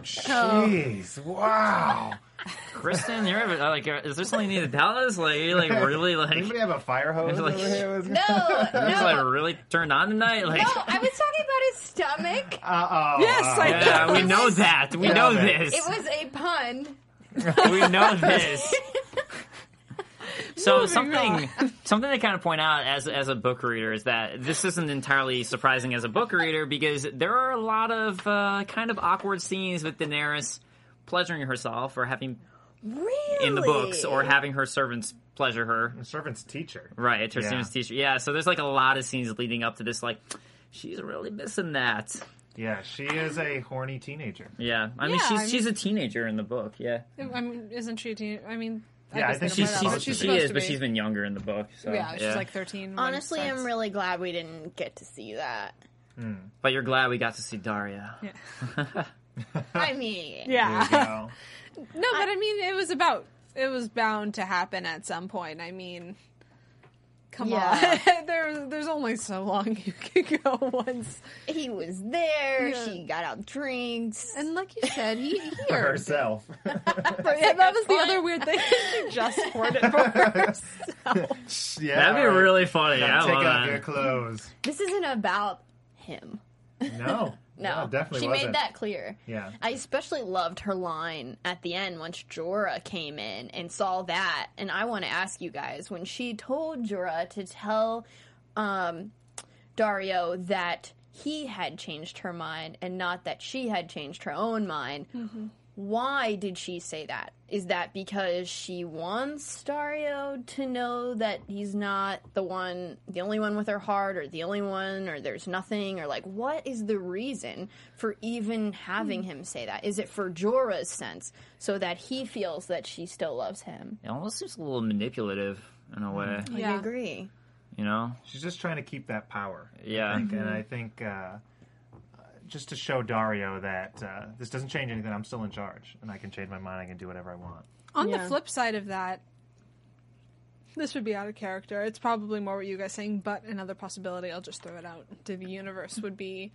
[SPEAKER 5] jeez, wow.
[SPEAKER 3] Kristen, you're like, is there something you need to tell us? Like, you're like really like,
[SPEAKER 5] Anybody have a fire hose
[SPEAKER 3] Like-
[SPEAKER 5] over here?
[SPEAKER 4] no,
[SPEAKER 3] you're just like
[SPEAKER 4] no,
[SPEAKER 3] really turned on tonight. Like,
[SPEAKER 4] no. I was talking about his stomach.
[SPEAKER 5] Uh oh.
[SPEAKER 6] Yes, I-
[SPEAKER 3] yeah, we know that. We
[SPEAKER 4] it
[SPEAKER 3] know
[SPEAKER 5] was-
[SPEAKER 3] this.
[SPEAKER 4] It was a pun.
[SPEAKER 3] We know this. So
[SPEAKER 6] Moving
[SPEAKER 3] something something to kind of point out as as a book reader is that this isn't entirely surprising as a book reader because there are a lot of uh, kind of awkward scenes with Daenerys pleasuring herself or having
[SPEAKER 4] Really?
[SPEAKER 3] in the books or having her servants pleasure her.
[SPEAKER 5] The servant's teacher.
[SPEAKER 3] Right, it's her
[SPEAKER 5] Yeah.
[SPEAKER 3] servant's teacher. Yeah, so there's like a lot of scenes leading up to this. Like, she's really missing that.
[SPEAKER 5] Yeah, she is a horny teenager.
[SPEAKER 3] Yeah, I mean
[SPEAKER 6] Yeah,
[SPEAKER 3] she's
[SPEAKER 6] I mean-
[SPEAKER 3] she's a teenager in the book. Yeah,
[SPEAKER 6] I mean, isn't she? a teen- I mean,
[SPEAKER 5] Yeah, I
[SPEAKER 6] guess
[SPEAKER 5] think
[SPEAKER 6] they don't
[SPEAKER 3] she's
[SPEAKER 6] play that,
[SPEAKER 3] she's
[SPEAKER 6] but
[SPEAKER 3] she
[SPEAKER 6] supposed
[SPEAKER 3] is,
[SPEAKER 6] to
[SPEAKER 3] but
[SPEAKER 6] be.
[SPEAKER 3] she's been younger in the book. So,
[SPEAKER 6] yeah, she's like thirteen. when it
[SPEAKER 4] Honestly, I'm
[SPEAKER 6] starts.
[SPEAKER 4] really glad we didn't get to see that.
[SPEAKER 3] But you're glad we got to see Daria.
[SPEAKER 6] Yeah.
[SPEAKER 4] I mean,
[SPEAKER 6] Yeah.
[SPEAKER 5] There you go.
[SPEAKER 6] No, but I mean, it was about it was bound to happen at some point. I mean, come
[SPEAKER 4] Yeah.
[SPEAKER 6] on. there, there's only so long you can go once.
[SPEAKER 4] He was there.
[SPEAKER 6] Yeah.
[SPEAKER 4] She got out drinks.
[SPEAKER 6] And like you said, he, he
[SPEAKER 5] For
[SPEAKER 6] earned it.
[SPEAKER 5] herself.
[SPEAKER 6] Yeah, that was the other weird thing. She just poured it for herself.
[SPEAKER 5] Yeah,
[SPEAKER 3] That'd be
[SPEAKER 5] all right.
[SPEAKER 3] really funny.
[SPEAKER 5] Now
[SPEAKER 3] I
[SPEAKER 5] take
[SPEAKER 3] love
[SPEAKER 5] out
[SPEAKER 3] that.
[SPEAKER 5] your clothes.
[SPEAKER 4] This isn't about him.
[SPEAKER 5] No.
[SPEAKER 4] No,
[SPEAKER 5] definitely
[SPEAKER 4] she
[SPEAKER 5] wasn't.
[SPEAKER 4] made that clear.
[SPEAKER 5] Yeah.
[SPEAKER 4] I especially loved her line at the end once Jorah came in and saw that. And I want to ask you guys, when she told Jorah to tell um, Dario that he had changed her mind and not that she had changed her own mind,
[SPEAKER 6] Mm-hmm.
[SPEAKER 4] why did she say that? Is that because she wants Dario to know that he's not the one, the only one with her heart, or the only one, or there's nothing, or like, what is the reason for even having him say that? Is it for Jorah's sense, so that he feels that she still loves him?
[SPEAKER 3] It almost seems a little manipulative in a way.
[SPEAKER 4] I
[SPEAKER 6] Yeah.
[SPEAKER 4] agree.
[SPEAKER 3] You know?
[SPEAKER 5] She's just trying to keep that power.
[SPEAKER 3] Yeah.
[SPEAKER 5] I think. And I think uh, just to show Dario that uh, this doesn't change anything, I'm still in charge. And I can change my mind, I can do whatever I want.
[SPEAKER 6] On
[SPEAKER 4] Yeah.
[SPEAKER 6] the flip side of that, this would be out of character. It's probably more what you guys saying, but another possibility, I'll just throw it out to the universe, would be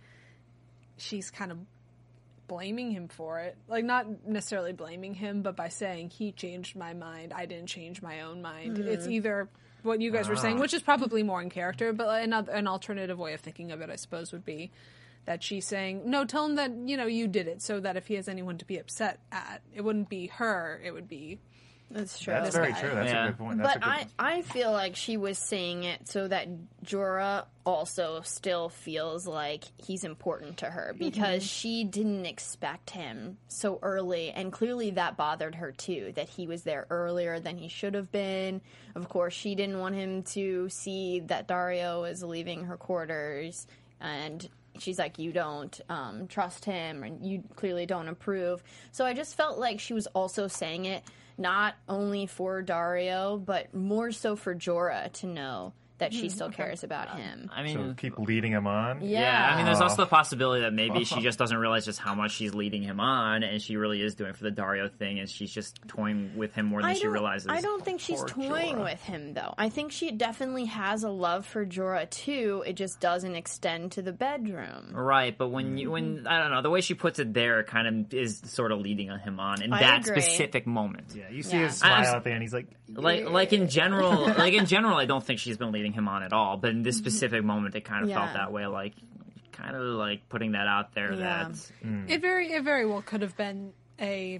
[SPEAKER 6] she's kind of blaming him for it. Like, not necessarily blaming him, but by saying, he changed my mind, I didn't change my own mind.
[SPEAKER 4] Mm-hmm.
[SPEAKER 6] It's either what you guys were saying, which is probably more in character, but another, an alternative way of thinking of it, I suppose, would be that she's saying, no, tell him that, you know, you did it, so that if he has anyone to be upset at, it wouldn't be her, it would be...
[SPEAKER 4] That's true.
[SPEAKER 5] That's
[SPEAKER 6] This
[SPEAKER 5] very
[SPEAKER 6] guy.
[SPEAKER 5] true. That's
[SPEAKER 3] Yeah.
[SPEAKER 5] a good point. That's
[SPEAKER 4] But
[SPEAKER 5] a good
[SPEAKER 4] I, I feel like she was saying it so that Jorah also still feels like he's important to her, because she didn't expect him so early, and clearly that bothered her too, that he was there earlier than he should have been. Of course, she didn't want him to see that Dario was leaving her quarters, and she's like, you don't um, trust him, and you clearly don't approve. So I just felt like she was also saying it not only for Dario, but more so for Jorah to know that she still cares about him.
[SPEAKER 3] I mean,
[SPEAKER 5] So keep leading him on.
[SPEAKER 4] Yeah.
[SPEAKER 3] yeah, I mean, there's
[SPEAKER 5] Aw.
[SPEAKER 3] also the possibility that maybe she just doesn't realize just how much she's leading him on, and she really is doing it for the Dario thing, and she's just toying with him more than
[SPEAKER 4] I
[SPEAKER 3] she
[SPEAKER 4] don't,
[SPEAKER 3] realizes.
[SPEAKER 4] I don't think she's
[SPEAKER 3] Poor
[SPEAKER 4] toying
[SPEAKER 3] Jorah.
[SPEAKER 4] with him, though. I think she definitely has a love for Jorah, too. It just doesn't extend to the bedroom.
[SPEAKER 3] Right, but when you, when I don't know, the way she puts it there kind of is sort of leading him on in
[SPEAKER 4] I
[SPEAKER 3] that
[SPEAKER 4] agree.
[SPEAKER 3] specific moment.
[SPEAKER 5] Yeah, you see
[SPEAKER 4] Yeah.
[SPEAKER 5] his smile
[SPEAKER 3] I was-
[SPEAKER 5] out there, and he's like,
[SPEAKER 3] Like, like in general, like in general, I don't think she's been leading him on at all. But in this specific moment, it kind of
[SPEAKER 4] Yeah.
[SPEAKER 3] felt that way. Like, kind of like putting that out there.
[SPEAKER 4] Yeah.
[SPEAKER 3] That
[SPEAKER 6] It very, it very well could have been a.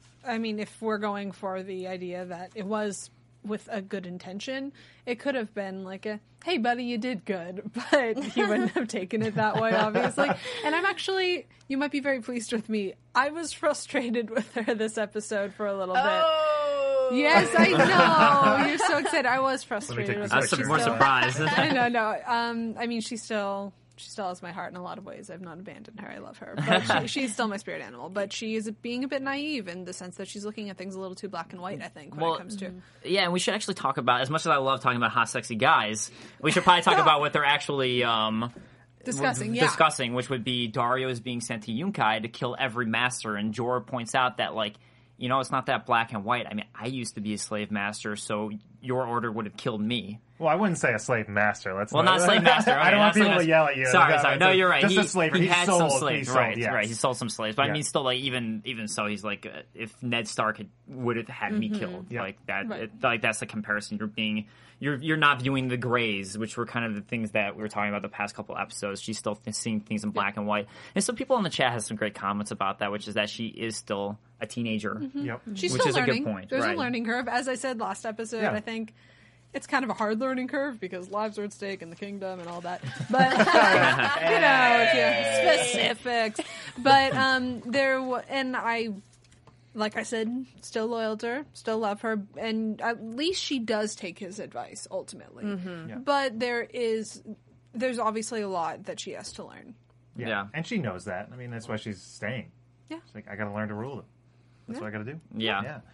[SPEAKER 6] I mean, if we're going for the idea that it was with a good intention, it could have been like a, "Hey, buddy, you did good," but he wouldn't have taken it that way, obviously. And I'm actually, you might be very pleased with me. I was frustrated with her this episode for a little bit.
[SPEAKER 4] Oh!
[SPEAKER 6] Yes, I know. You're so excited. I was
[SPEAKER 5] take
[SPEAKER 6] frustrated with
[SPEAKER 5] this
[SPEAKER 6] her.
[SPEAKER 3] I was
[SPEAKER 5] She's
[SPEAKER 3] su- more
[SPEAKER 6] still-
[SPEAKER 3] surprised.
[SPEAKER 6] I know, no. Um, I mean, she still she still has my heart in a lot of ways. I've not abandoned her. I love her, but she, she's still my spirit animal. But she is being a bit naive in the sense that she's looking at things a little too black and white. I think when
[SPEAKER 3] Well,
[SPEAKER 6] it comes to
[SPEAKER 3] Yeah, and we should actually talk about, as much as I love talking about hot, sexy guys, we should probably talk about what they're actually um,
[SPEAKER 6] discussing.
[SPEAKER 3] w-
[SPEAKER 6] Yeah,
[SPEAKER 3] discussing, which would be Dario is being sent to Yunkai to kill every master, and Jorah points out that, like, you know, it's not that black and white. I mean, I used to be a slave master, so your order would have killed me.
[SPEAKER 5] well, I wouldn't say a slave master. Let's
[SPEAKER 3] Well, not slave master.
[SPEAKER 5] I
[SPEAKER 3] okay,
[SPEAKER 5] don't
[SPEAKER 3] not
[SPEAKER 5] want
[SPEAKER 3] slave
[SPEAKER 5] people to
[SPEAKER 3] master.
[SPEAKER 5] yell at you.
[SPEAKER 3] Sorry,
[SPEAKER 5] No,
[SPEAKER 3] sorry.
[SPEAKER 5] it's
[SPEAKER 3] No,
[SPEAKER 5] a-
[SPEAKER 3] you're right.
[SPEAKER 5] Just
[SPEAKER 3] he,
[SPEAKER 5] a slaver.
[SPEAKER 3] He
[SPEAKER 5] He's
[SPEAKER 3] had
[SPEAKER 5] sold.
[SPEAKER 3] some
[SPEAKER 5] He's
[SPEAKER 3] slaves,
[SPEAKER 5] sold,
[SPEAKER 3] right?
[SPEAKER 5] yes.
[SPEAKER 3] Right. He sold some slaves, but
[SPEAKER 5] Yeah.
[SPEAKER 3] I mean, still, like even even so, he's like, uh, if Ned Stark had, would have had me killed,
[SPEAKER 5] Yeah.
[SPEAKER 3] like that,
[SPEAKER 6] Right.
[SPEAKER 3] it, like that's the comparison. You're being, you're you're not viewing the grays, which were kind of the things that we were talking about the past couple episodes. She's still th- seeing things in black and white, and some people in the chat have some great comments about that, which is that she is still a teenager.
[SPEAKER 5] Yep.
[SPEAKER 6] she's
[SPEAKER 3] Which
[SPEAKER 6] still
[SPEAKER 3] is a good
[SPEAKER 6] learning.
[SPEAKER 3] point,
[SPEAKER 6] There's
[SPEAKER 3] right.
[SPEAKER 6] a learning curve, as I said last episode.
[SPEAKER 5] Yeah.
[SPEAKER 6] I think. It's kind of a hard learning curve because lives are at stake in the kingdom and all that. But you know, if you specifics. But um, there w- and I, like I said, still loyal to her, still love her, and at least she does take his advice ultimately.
[SPEAKER 5] Yeah.
[SPEAKER 6] But there is, there's obviously a lot that she has to learn.
[SPEAKER 5] Yeah.
[SPEAKER 3] Yeah.
[SPEAKER 5] And she knows that. I mean, that's why she's staying.
[SPEAKER 6] Yeah.
[SPEAKER 5] She's like, I got to learn to rule them. That's
[SPEAKER 6] Yeah.
[SPEAKER 5] what I got to do.
[SPEAKER 3] Yeah.
[SPEAKER 5] Yeah.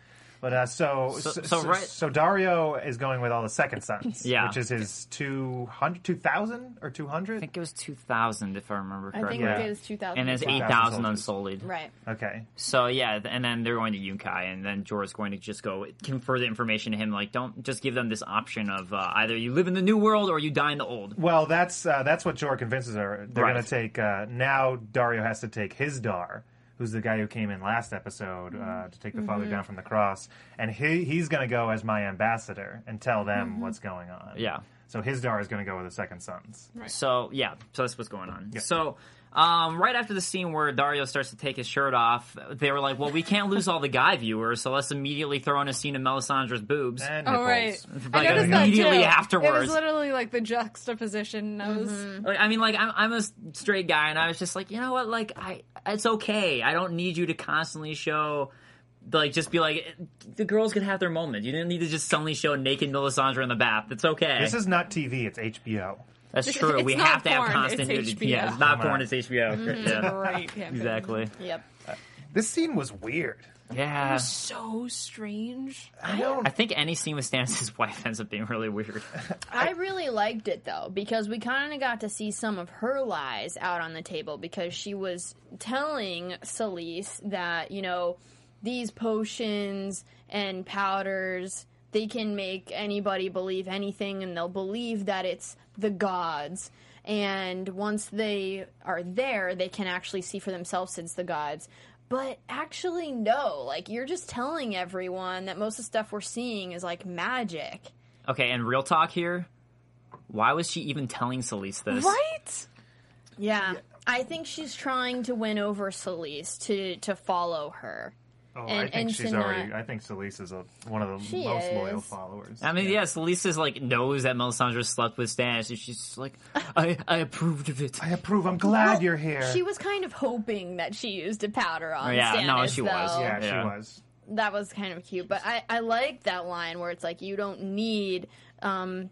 [SPEAKER 5] But uh, so,
[SPEAKER 3] So-
[SPEAKER 5] so,
[SPEAKER 3] so
[SPEAKER 5] so,
[SPEAKER 3] right-
[SPEAKER 5] so Dario is going with all the second sons,
[SPEAKER 3] Yeah.
[SPEAKER 5] which is his two hundred, two thousand or two
[SPEAKER 3] I
[SPEAKER 5] hundred.
[SPEAKER 3] think it was two thousand, if I remember
[SPEAKER 4] I
[SPEAKER 3] correctly.
[SPEAKER 4] think
[SPEAKER 5] Yeah.
[SPEAKER 4] it was two thousand.
[SPEAKER 3] And there's
[SPEAKER 5] Yeah.
[SPEAKER 3] eight thousand
[SPEAKER 5] soldiers.
[SPEAKER 3] unsullied.
[SPEAKER 4] Right.
[SPEAKER 5] Okay,
[SPEAKER 3] So yeah, th- and then they're going to Yunkai, and then Jorah's going to just go confer the information to him. Like, don't just give them this option of uh, either you live in the new world or you die in the old.
[SPEAKER 5] well that's uh, that's what Jorah convinces her. They're
[SPEAKER 3] Right.
[SPEAKER 5] going to take uh, now. Dario has to take his Dar, who's the guy who came in last episode uh, to take the father down from the cross, and he he's going to go as my ambassador and tell them what's going on.
[SPEAKER 3] Yeah.
[SPEAKER 5] So his Dar is going to go with the second sons.
[SPEAKER 3] So yeah, so that's what's going on. So um, right after the scene where Dario starts to take his shirt off, they were like, "Well, we can't lose all the guy viewers, so let's immediately throw in a scene of Melisandre's boobs."
[SPEAKER 5] And
[SPEAKER 6] Oh,
[SPEAKER 5] nipples.
[SPEAKER 6] right.
[SPEAKER 3] Like,
[SPEAKER 6] I noticed that
[SPEAKER 3] immediately
[SPEAKER 6] too.
[SPEAKER 3] afterwards.
[SPEAKER 6] It was literally like the juxtaposition. I was.
[SPEAKER 3] Like, I mean, like I'm, I'm a straight guy, and I was just like, you know what? Like, I it's okay. I don't need you to constantly show. Like, just be like, the girls can have their moment. You didn't need to just suddenly show naked Melisandre in the bath. It's okay.
[SPEAKER 5] This is not T V; it's H B O.
[SPEAKER 3] That's
[SPEAKER 6] It's-
[SPEAKER 3] true.
[SPEAKER 6] it's
[SPEAKER 3] we
[SPEAKER 6] not
[SPEAKER 3] have to have
[SPEAKER 6] porn,
[SPEAKER 3] constant
[SPEAKER 6] it's
[SPEAKER 3] nudity.
[SPEAKER 6] H B O.
[SPEAKER 3] Yeah, it's not
[SPEAKER 5] Come
[SPEAKER 3] porn.
[SPEAKER 5] on.
[SPEAKER 3] It's H B O. Yeah,
[SPEAKER 6] Right. campaign.
[SPEAKER 3] exactly.
[SPEAKER 4] Yep.
[SPEAKER 5] This scene was weird.
[SPEAKER 3] Yeah.
[SPEAKER 6] So strange.
[SPEAKER 5] I don't.
[SPEAKER 3] I think any scene with Stannis' wife ends up being really weird.
[SPEAKER 4] I really liked it though because we kind of got to see some of her lies out on the table because she was telling Selyse that, you know, these potions and powders, they can make anybody believe anything and they'll believe that it's the gods. And once they are there, they can actually see for themselves it's the gods. But actually, no. Like, you're just telling everyone that most of the stuff we're seeing is like magic.
[SPEAKER 3] Okay, and real talk here. Why was she even telling Selyse this?
[SPEAKER 6] Right?
[SPEAKER 4] Yeah. I think she's trying to win over Selyse to to follow her.
[SPEAKER 5] Oh, I
[SPEAKER 4] And-
[SPEAKER 5] think
[SPEAKER 4] and
[SPEAKER 5] she's
[SPEAKER 4] to
[SPEAKER 5] already.
[SPEAKER 4] not-
[SPEAKER 5] I think Selyse is a, one of the
[SPEAKER 4] She
[SPEAKER 5] most loyal
[SPEAKER 4] is.
[SPEAKER 5] followers.
[SPEAKER 3] I mean, yeah, Selyse is like knows that Melisandre slept with Stannis, and she's just like, I, I approved of it.
[SPEAKER 5] I approve. I'm glad you're here.
[SPEAKER 4] She was kind of hoping that she used a powder on
[SPEAKER 3] Oh, yeah,
[SPEAKER 4] Stannis,
[SPEAKER 3] no, she was.
[SPEAKER 4] though.
[SPEAKER 5] yeah,
[SPEAKER 3] Yeah.
[SPEAKER 5] she was.
[SPEAKER 4] That was kind of cute. But I, I like that line where it's like, you don't need um,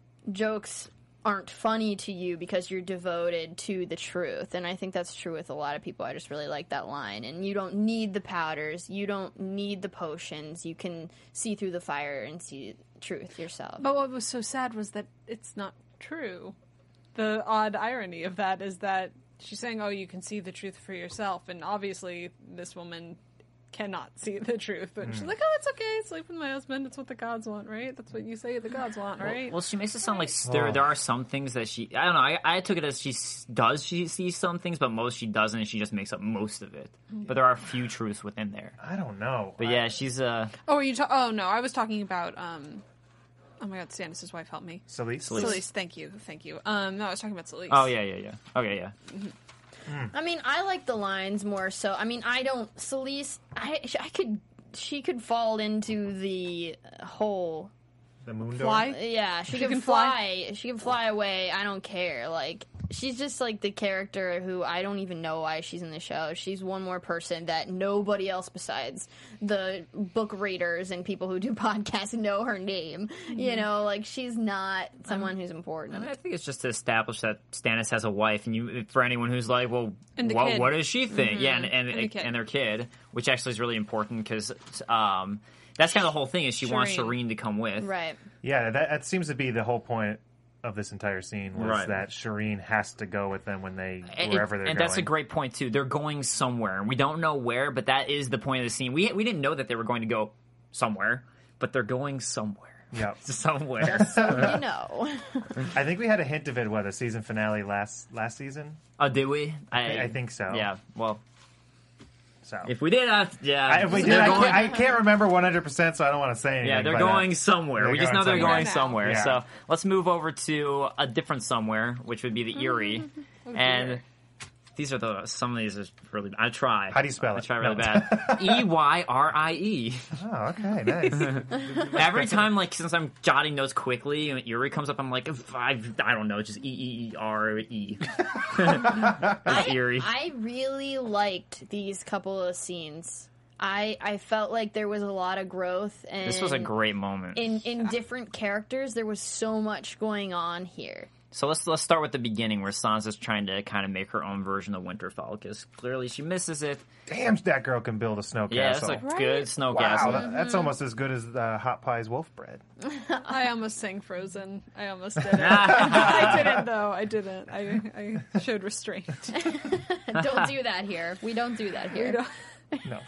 [SPEAKER 4] jokes aren't funny to you because you're devoted to the truth. And I think that's true with a lot of people. I just really like that line. And you don't need the powders. You don't need the potions. You can see through the fire and see truth yourself.
[SPEAKER 6] But what was so sad was that it's not true. The odd irony of that is that she's saying, oh, you can see the truth for yourself. And obviously, this woman cannot see the truth. But she's like, oh, it's okay. Sleep with my husband. It's what the gods want, right? That's what you say the gods want, right?
[SPEAKER 3] Well, she makes it sound like there, there are some things that she. I don't know. I, I took it as she s- does she see some things, but most she doesn't. And she just makes up most of it. But there are a few truths within there.
[SPEAKER 5] I don't know.
[SPEAKER 3] But yeah, she's uh.
[SPEAKER 6] oh, are you ta- oh, no. I was talking about. Um, oh, my God. Stannis' wife, help me.
[SPEAKER 5] Selyse.
[SPEAKER 3] Selyse.
[SPEAKER 6] Celise, thank you. Thank you. Um, no, I was talking about Celise.
[SPEAKER 3] Oh yeah, yeah, yeah. Okay, yeah.
[SPEAKER 4] I mean, I like the lines more so. I mean, I don't. Selyse, I, I could. She could fall into the hole.
[SPEAKER 5] The moon
[SPEAKER 6] Fly?
[SPEAKER 5] door.
[SPEAKER 4] Yeah, she,
[SPEAKER 6] She
[SPEAKER 4] can,
[SPEAKER 6] can
[SPEAKER 4] fly.
[SPEAKER 6] fly?
[SPEAKER 4] She can fly away. I don't care. Like, she's just like the character who I don't even know why she's in the show. She's one more person that nobody else besides the book readers and people who do podcasts know her name. You know, like she's not someone who's important.
[SPEAKER 3] I mean, I think it's just to establish that Stannis has a wife, and you for anyone who's like, well,
[SPEAKER 6] And the
[SPEAKER 3] what,
[SPEAKER 6] kid.
[SPEAKER 3] what does she think? Yeah, and and,
[SPEAKER 6] And the kid.
[SPEAKER 3] and their kid, which actually is really important because um, that's kind of the whole thing is she wants
[SPEAKER 6] Shireen.
[SPEAKER 3] Shireen to come with.
[SPEAKER 4] Right.
[SPEAKER 5] Yeah, that, that seems to be the whole point of this entire scene was
[SPEAKER 3] Right.
[SPEAKER 5] that Shireen has to go with them when they
[SPEAKER 3] And,
[SPEAKER 5] wherever they're
[SPEAKER 3] and
[SPEAKER 5] going.
[SPEAKER 3] that's a great point too. They're going somewhere, and we don't know where, but that is the point of the scene. We we didn't know that they were going to go somewhere, but they're going somewhere.
[SPEAKER 5] Yeah.
[SPEAKER 3] somewhere.
[SPEAKER 4] You know.
[SPEAKER 5] I think we had a hint of it. What the season finale last last season?
[SPEAKER 3] Oh, did we?
[SPEAKER 5] I, I think so.
[SPEAKER 3] Yeah. Well,
[SPEAKER 5] So
[SPEAKER 3] if we did, uh, yeah.
[SPEAKER 5] I, if we did,
[SPEAKER 3] they're
[SPEAKER 5] I,
[SPEAKER 3] going-
[SPEAKER 5] can't, I can't remember one hundred percent, so I don't want to say anything.
[SPEAKER 3] Yeah, they're
[SPEAKER 5] but, uh,
[SPEAKER 3] going somewhere.
[SPEAKER 5] they're
[SPEAKER 3] we just
[SPEAKER 5] going
[SPEAKER 3] know they're
[SPEAKER 5] somewhere.
[SPEAKER 3] going
[SPEAKER 6] Now.
[SPEAKER 3] somewhere.
[SPEAKER 5] Yeah.
[SPEAKER 3] So let's move over to a different somewhere, which would be the Erie. and these are the some of these are really. I try.
[SPEAKER 5] How do you spell
[SPEAKER 3] I
[SPEAKER 5] it?
[SPEAKER 3] try really
[SPEAKER 5] No.
[SPEAKER 3] bad. E y r i e.
[SPEAKER 5] Oh, okay, nice.
[SPEAKER 3] Every time, like since I'm jotting notes quickly, and Erie comes up, I'm like, I, I don't know, just E E E R E. That's Erie.
[SPEAKER 4] I really liked these couple of scenes. I I felt like there was a lot of growth, and
[SPEAKER 3] This was a great moment.
[SPEAKER 4] in in different characters. There was so much going on here,
[SPEAKER 3] So let's let's start with the beginning, where Sansa's trying to kind of make her own version of Winterfell, because clearly she misses it.
[SPEAKER 5] Damn, that girl can build a snow
[SPEAKER 3] Yeah,
[SPEAKER 5] castle.
[SPEAKER 3] that's a
[SPEAKER 6] Right?
[SPEAKER 3] good snow
[SPEAKER 5] Wow,
[SPEAKER 3] castle.
[SPEAKER 5] that- that's almost as good as uh, Hot Pie's wolf bread.
[SPEAKER 6] I almost sang Frozen. I almost did it. I didn't, though. I didn't. I, I showed restraint.
[SPEAKER 4] Don't do that here. We don't do that here.
[SPEAKER 5] No.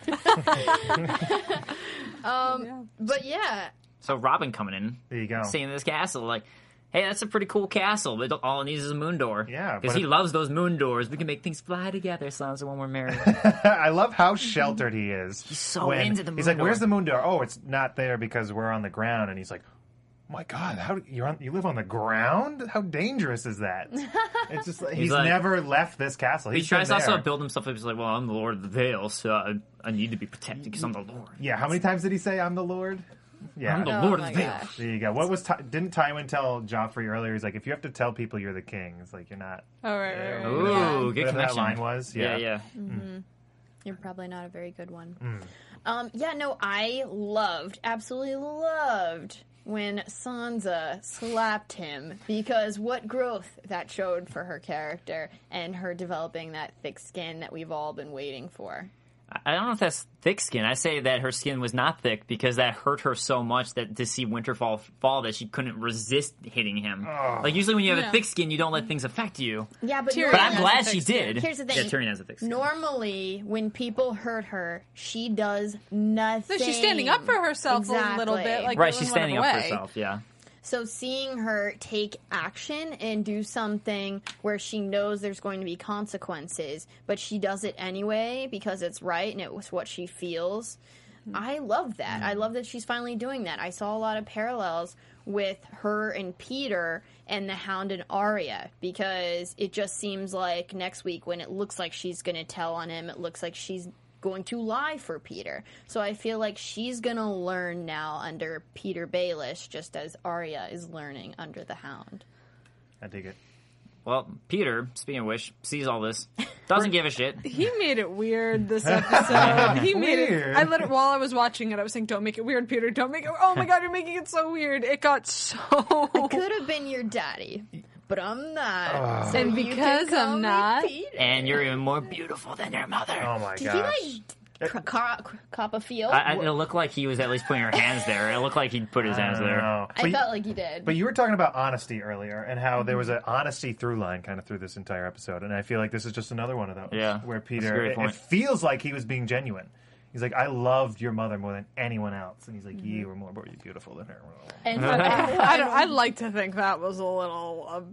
[SPEAKER 6] Yeah.
[SPEAKER 4] But yeah,
[SPEAKER 3] So Robin coming in,
[SPEAKER 5] There you go.
[SPEAKER 3] seeing this castle, like, hey, that's a pretty cool castle, but all it needs is a moon door.
[SPEAKER 5] Yeah,
[SPEAKER 3] because
[SPEAKER 5] but
[SPEAKER 3] he
[SPEAKER 5] if-
[SPEAKER 3] loves those moon doors. We can make things fly together, Sansa, when we're married.
[SPEAKER 5] I love how sheltered he is. He's
[SPEAKER 3] so into the
[SPEAKER 5] He's
[SPEAKER 3] moon
[SPEAKER 5] like, "Where's
[SPEAKER 3] door."
[SPEAKER 5] the moon door?" Oh, it's not there because we're on the ground. And he's like, "Oh my God, how you're on, you live on the ground? How dangerous is that?" It's just like, he's,
[SPEAKER 3] like-
[SPEAKER 5] never left this castle.
[SPEAKER 3] He
[SPEAKER 5] He's
[SPEAKER 3] tries
[SPEAKER 5] been
[SPEAKER 3] also
[SPEAKER 5] there.
[SPEAKER 3] to build himself up. He's like, well, I'm the Lord of the Vale, so I, I need to be protected because I'm the Lord.
[SPEAKER 5] Yeah, how many times did he say, "I'm the Lord"? Yeah.
[SPEAKER 3] I'm the
[SPEAKER 4] Oh
[SPEAKER 3] Lord
[SPEAKER 4] my
[SPEAKER 3] of the Vale.
[SPEAKER 4] gosh.
[SPEAKER 5] There you go. What was Ty- didn't Tywin tell Joffrey earlier? He's like, if you have to tell people you're the king, it's like you're not.
[SPEAKER 6] Oh, right, right, right.
[SPEAKER 3] Ooh,
[SPEAKER 4] Yeah.
[SPEAKER 3] good
[SPEAKER 5] Whatever that
[SPEAKER 3] connection.
[SPEAKER 5] line was.
[SPEAKER 3] Yeah,
[SPEAKER 5] Yeah,
[SPEAKER 3] yeah.
[SPEAKER 4] you're probably not a very good one.
[SPEAKER 5] Mm.
[SPEAKER 4] Um, yeah, no, I loved, absolutely loved when Sansa slapped him, because what growth that showed for her character and her developing that thick skin that we've all been waiting for.
[SPEAKER 3] I don't know if that's thick skin. I say that her skin was not thick because that hurt her so much that to see Winterfell fall that she couldn't resist hitting him. Like usually when you have
[SPEAKER 6] Yeah.
[SPEAKER 3] a thick skin, you don't let things affect you.
[SPEAKER 4] Yeah, but
[SPEAKER 6] Tyrion
[SPEAKER 3] But
[SPEAKER 6] has
[SPEAKER 3] I'm
[SPEAKER 6] a
[SPEAKER 3] glad
[SPEAKER 6] thick
[SPEAKER 3] she
[SPEAKER 6] skin.
[SPEAKER 3] did.
[SPEAKER 4] Here's the thing.
[SPEAKER 3] Yeah, Tyrion has a thick skin.
[SPEAKER 4] Normally, when people hurt her, she does nothing.
[SPEAKER 6] So she's standing up for herself a little bit.
[SPEAKER 4] Exactly.
[SPEAKER 6] Like
[SPEAKER 3] Right,
[SPEAKER 6] Caitlyn
[SPEAKER 3] she's
[SPEAKER 6] went
[SPEAKER 3] standing up for
[SPEAKER 6] away.
[SPEAKER 3] herself, yeah.
[SPEAKER 4] So seeing her take action and do something where she knows there's going to be consequences, but she does it anyway because it's right and it was what she feels. I love that. I love that she's finally doing that. I saw a lot of parallels with her and Peter and the Hound and Arya, because it just seems like next week when it looks like she's going to tell on him, it looks like she's going to lie for Peter. So I feel like she's going to learn now under Peter Baelish, just as Arya is learning under the Hound.
[SPEAKER 5] I dig it.
[SPEAKER 3] Well, Peter, speaking of which, sees all this, doesn't give a shit.
[SPEAKER 6] He made it weird this episode. He made
[SPEAKER 5] Weird.
[SPEAKER 6] it. I let it while I was watching it. I was saying, "Don't make it weird, Peter. Don't make it." Oh my God, you're making it so weird. It got so.
[SPEAKER 4] Could have been your daddy, but I'm not.
[SPEAKER 5] Oh.
[SPEAKER 4] So
[SPEAKER 6] And
[SPEAKER 4] you can
[SPEAKER 6] because
[SPEAKER 4] call
[SPEAKER 6] I'm
[SPEAKER 4] me
[SPEAKER 6] not-
[SPEAKER 4] Peter.
[SPEAKER 3] And you're even more beautiful than your mother.
[SPEAKER 5] Oh my
[SPEAKER 4] Did
[SPEAKER 5] gosh.
[SPEAKER 4] he like cr- car- cr- cop a field?
[SPEAKER 3] I, I, it looked like he was at least putting her hands there. It looked like he'd put his
[SPEAKER 5] I
[SPEAKER 3] hands
[SPEAKER 5] don't
[SPEAKER 3] there.
[SPEAKER 5] know.
[SPEAKER 4] I
[SPEAKER 5] But-
[SPEAKER 4] felt like he did.
[SPEAKER 5] But you were talking about honesty earlier, and how there was an honesty through line kind of through this entire episode, and I feel like this is just another one of those.
[SPEAKER 3] Yeah,
[SPEAKER 5] where
[SPEAKER 3] that's a
[SPEAKER 5] Peter,
[SPEAKER 3] great
[SPEAKER 5] it,
[SPEAKER 3] point.
[SPEAKER 5] it feels like he was being genuine. He's like, "I loved your mother more than anyone else," and he's like, "You were more beautiful than her."
[SPEAKER 4] and
[SPEAKER 6] I don't. I'd like to think that was a little. Um,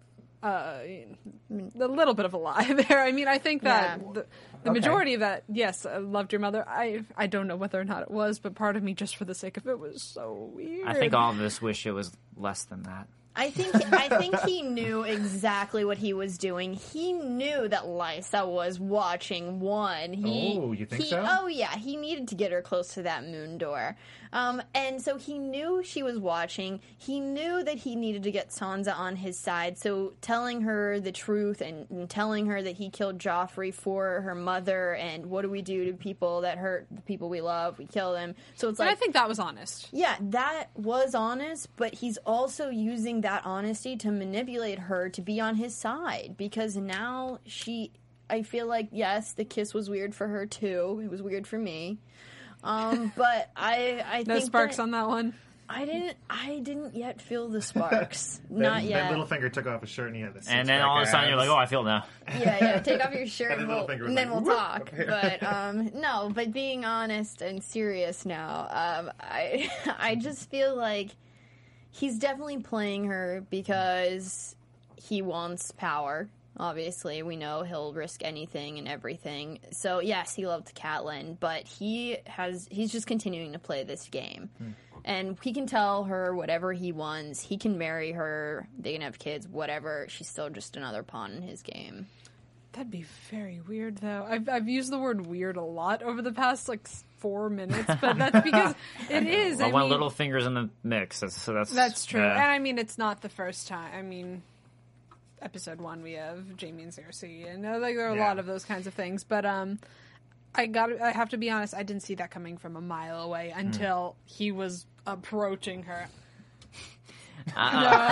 [SPEAKER 6] uh, a little bit of a lie there. I mean, I think that
[SPEAKER 4] Yeah.
[SPEAKER 6] the, the
[SPEAKER 5] Okay.
[SPEAKER 6] majority of that, yes, I loved your mother. I I don't know whether or not it was, but part of me, just for the sake of it, was so weird.
[SPEAKER 3] I think all of us wish it was less than that.
[SPEAKER 4] I think I think he knew exactly what he was doing. He knew that Lysa was watching one. He,
[SPEAKER 5] Oh, you think
[SPEAKER 4] he,
[SPEAKER 5] so?
[SPEAKER 4] Oh yeah, he needed to get her close to that moon door, um, and so he knew she was watching. He knew that he needed to get Sansa on his side. So telling her the truth and, and telling her that he killed Joffrey for her mother, and what do we do to people that hurt the people we love? We kill them. So it's
[SPEAKER 6] And
[SPEAKER 4] like
[SPEAKER 6] I think that was honest.
[SPEAKER 4] yeah, that was honest, but he's also using that honesty to manipulate her to be on his side, because now she, I feel like, yes, the kiss was weird for her too. It was weird for me. Um, but I, I
[SPEAKER 6] No
[SPEAKER 4] think
[SPEAKER 6] sparks
[SPEAKER 4] that
[SPEAKER 6] on that one.
[SPEAKER 4] I didn't, I didn't yet feel the sparks.
[SPEAKER 5] Then,
[SPEAKER 4] Not yet.
[SPEAKER 5] Then Littlefinger took off his shirt and he had this.
[SPEAKER 3] And then all of a sudden you're like, oh, I feel now.
[SPEAKER 4] yeah, yeah. Take off your shirt
[SPEAKER 5] And
[SPEAKER 4] and,
[SPEAKER 5] then
[SPEAKER 4] we'll,
[SPEAKER 5] Littlefinger was
[SPEAKER 4] and then
[SPEAKER 5] like,
[SPEAKER 4] we'll
[SPEAKER 5] "Whoop,"
[SPEAKER 4] talk.
[SPEAKER 5] up here.
[SPEAKER 4] But um, no, but being honest and serious now, um, I I just feel like he's definitely playing her because he wants power. Obviously, we know he'll risk anything and everything. So yes, he loved Catelyn, but he has he's just continuing to play this game.
[SPEAKER 5] Hmm.
[SPEAKER 4] And he can tell her whatever he wants. He can marry her. They can have kids, whatever. She's still just another pawn in his game.
[SPEAKER 6] That'd be very weird, though. I've I've used the word weird a lot over the past like s- four minutes, but that's because it is.
[SPEAKER 3] Well,
[SPEAKER 6] I
[SPEAKER 3] one
[SPEAKER 6] mean,
[SPEAKER 3] little fingers in the mix. That's, so that's
[SPEAKER 6] That's true,
[SPEAKER 3] uh,
[SPEAKER 6] and I mean it's not the first time. I mean, episode one we have Jaime and Cersei, and uh, like there are a
[SPEAKER 5] Yeah.
[SPEAKER 6] lot of those kinds of things. But um, I got I have to be honest, I didn't see that coming from a mile away until he was approaching her.
[SPEAKER 3] Uh,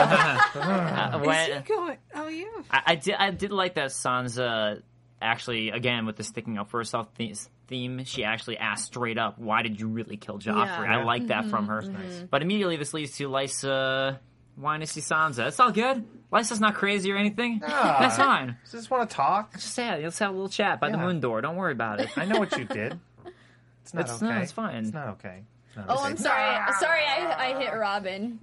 [SPEAKER 3] uh, when,
[SPEAKER 6] Is he going? Oh yeah.
[SPEAKER 3] I, I did. I did like that Sansa actually, again, with the sticking up for herself th- theme. She actually asked straight up, "Why did you really kill Joffrey?"
[SPEAKER 4] Yeah.
[SPEAKER 3] I like that from her.
[SPEAKER 5] Nice.
[SPEAKER 3] But immediately, this leads to Lysa wanting to see Sansa. It's all good. Lysa's not crazy or anything.
[SPEAKER 5] Nah.
[SPEAKER 3] That's fine.
[SPEAKER 5] Just want to talk.
[SPEAKER 3] Just say it. Let's have a little chat by the
[SPEAKER 5] Yeah.
[SPEAKER 3] moon door. Don't worry about it.
[SPEAKER 5] I know what you did. It's not
[SPEAKER 3] It's-
[SPEAKER 5] okay.
[SPEAKER 3] no, it's fine.
[SPEAKER 5] It's not okay. It's not
[SPEAKER 4] Oh,
[SPEAKER 5] okay.
[SPEAKER 4] I'm sorry. Sorry, I, I hit Robin.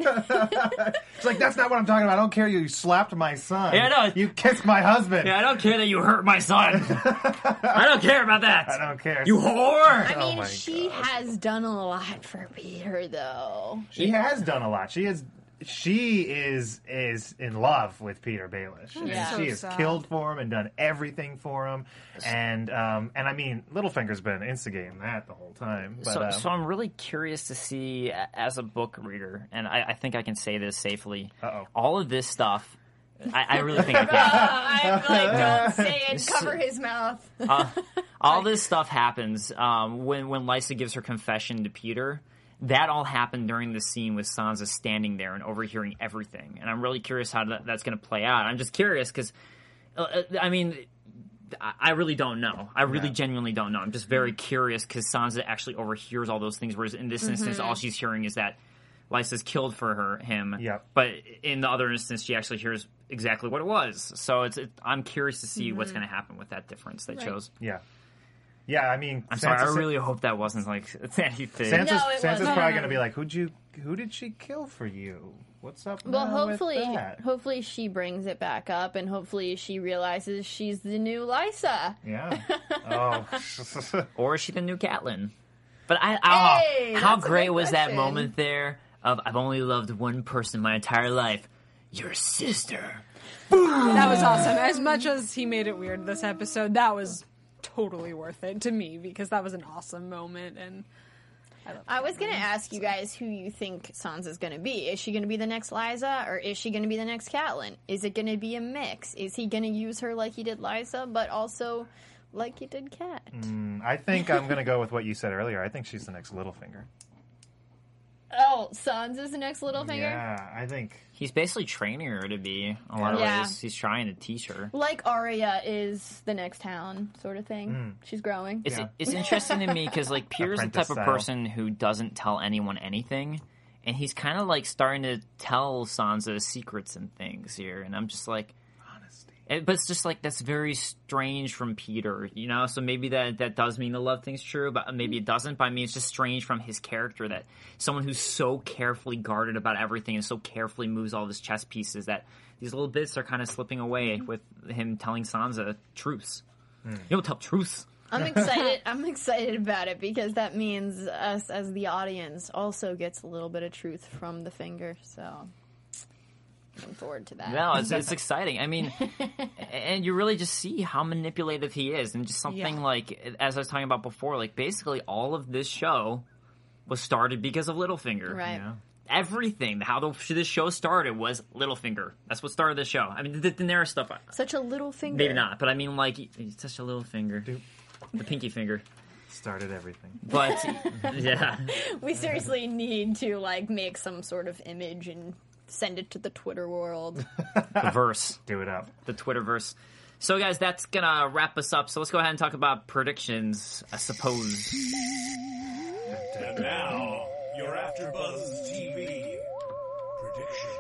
[SPEAKER 5] It's like, that's not what I'm talking about. I don't care you slapped my son.
[SPEAKER 3] Yeah, I know.
[SPEAKER 5] You kissed my husband.
[SPEAKER 3] Yeah, I don't care that you hurt my son. I don't care about that.
[SPEAKER 5] I don't care.
[SPEAKER 3] You whore.
[SPEAKER 4] I mean,
[SPEAKER 5] my
[SPEAKER 4] she
[SPEAKER 5] God.
[SPEAKER 4] has done a lot for Peter, though.
[SPEAKER 5] She has done a lot. She is she is is in love with Peter Baelish. And
[SPEAKER 4] Yeah.
[SPEAKER 5] she
[SPEAKER 6] So
[SPEAKER 5] has
[SPEAKER 6] sad.
[SPEAKER 5] killed for him and done everything for him. And um and I mean, Littlefinger's been instigating that the whole time. But
[SPEAKER 3] So,
[SPEAKER 5] uh,
[SPEAKER 3] so I'm really curious to see, a- as a book reader, and I, I think I can say this safely.
[SPEAKER 5] Uh-oh.
[SPEAKER 3] All of this stuff, I, I really think I can.
[SPEAKER 4] I'm like, don't say it. Cover his mouth.
[SPEAKER 3] Uh, all this stuff happens um, when when Lysa gives her confession to Peter. That all happened during the scene with Sansa standing there and overhearing everything. And I'm really curious how that, that's going to play out. I'm just curious because, uh, I mean, I, I really don't know. I really
[SPEAKER 5] Yeah.
[SPEAKER 3] genuinely don't know. I'm just very curious because Sansa actually overhears all those things, whereas in this instance, all she's hearing is that Lysa's killed for her him.
[SPEAKER 5] Yep.
[SPEAKER 3] But in the other instance, she actually hears exactly what it was. So it's it, I'm curious to see what's going to happen with that difference they
[SPEAKER 6] Right.
[SPEAKER 3] chose.
[SPEAKER 5] yeah. Yeah, I mean,
[SPEAKER 3] I'm sorry, I
[SPEAKER 5] Sansa-
[SPEAKER 3] really hope that wasn't like anything.
[SPEAKER 5] Sansa's,
[SPEAKER 4] No, it
[SPEAKER 5] Sansa's
[SPEAKER 4] wasn't.
[SPEAKER 5] probably going to be like, "Who'd you? Who did she kill for you? What's up?"
[SPEAKER 4] Well,
[SPEAKER 5] now with
[SPEAKER 4] hopefully,
[SPEAKER 5] that?"
[SPEAKER 4] hopefully she brings it back up, and hopefully she realizes she's the new Lysa.
[SPEAKER 5] Yeah. Oh.
[SPEAKER 3] Or is she the new Catelyn? But I, I
[SPEAKER 4] Hey,
[SPEAKER 3] how
[SPEAKER 4] that's a
[SPEAKER 3] great
[SPEAKER 4] good
[SPEAKER 3] was that
[SPEAKER 4] question.
[SPEAKER 3] moment there of I've only loved one person my entire life, your sister.
[SPEAKER 6] That was awesome. As much as he made it weird this episode, that was totally worth it to me because that was an awesome moment. And I, love
[SPEAKER 4] I was going to ask you guys who you think Sansa's going to be. Is she going to be the next Lysa, or is she going to be the next Catelyn? Is it going to be a mix? Is he going to use her like he did Lysa, but also like he did Cat?
[SPEAKER 5] I think I'm going to go with what you said earlier. I think she's the next Littlefinger.
[SPEAKER 4] Oh, Sansa's the next Littlefinger?
[SPEAKER 5] Yeah, I think.
[SPEAKER 3] He's basically training her to be a lot of
[SPEAKER 4] Yeah.
[SPEAKER 3] ways. He's trying to teach her.
[SPEAKER 4] Like Arya is the next town, sort of thing.
[SPEAKER 5] Mm.
[SPEAKER 4] She's growing.
[SPEAKER 3] It's
[SPEAKER 5] Yeah.
[SPEAKER 3] it's interesting to me because like Peter's the
[SPEAKER 5] Apprentice
[SPEAKER 3] type of
[SPEAKER 5] style.
[SPEAKER 3] person who doesn't tell anyone anything, and he's kind of like starting to tell Sansa secrets and things here, and I'm just like,
[SPEAKER 5] Honesty.
[SPEAKER 3] it, but it's just like that's very strange from Peter, you know. So maybe that that does mean the love thing's true, but maybe it doesn't. But I mean, it's just strange from his character that someone who's so carefully guarded about everything and so carefully moves all his chess pieces that these little bits are kind of slipping away with him telling Sansa truths. You don't tell truths.
[SPEAKER 4] I'm excited. I'm excited about it because that means us as the audience also gets a little bit of truth from the finger. So, looking forward to that.
[SPEAKER 3] No, it's it's exciting. I mean, and you really just see how manipulative he is, and just something
[SPEAKER 6] Yeah.
[SPEAKER 3] like, as I was talking about before, like basically all of this show was started because of Littlefinger.
[SPEAKER 4] Right.
[SPEAKER 5] Yeah.
[SPEAKER 3] Everything, how the this show started was Littlefinger. That's what started the show. I mean, the Daenerys stuff,
[SPEAKER 4] Such a little finger.
[SPEAKER 3] maybe not, but I mean, like, he's such a little finger, the pinky finger.
[SPEAKER 5] Started everything.
[SPEAKER 3] But yeah,
[SPEAKER 4] We seriously need to like make some sort of image and send it to the Twitter world.
[SPEAKER 3] the verse.
[SPEAKER 5] Do it up.
[SPEAKER 3] The Twitterverse. So, guys, that's gonna wrap us up. So let's go ahead and talk about predictions, I suppose.
[SPEAKER 1] And now, your AfterBuzz T V predictions.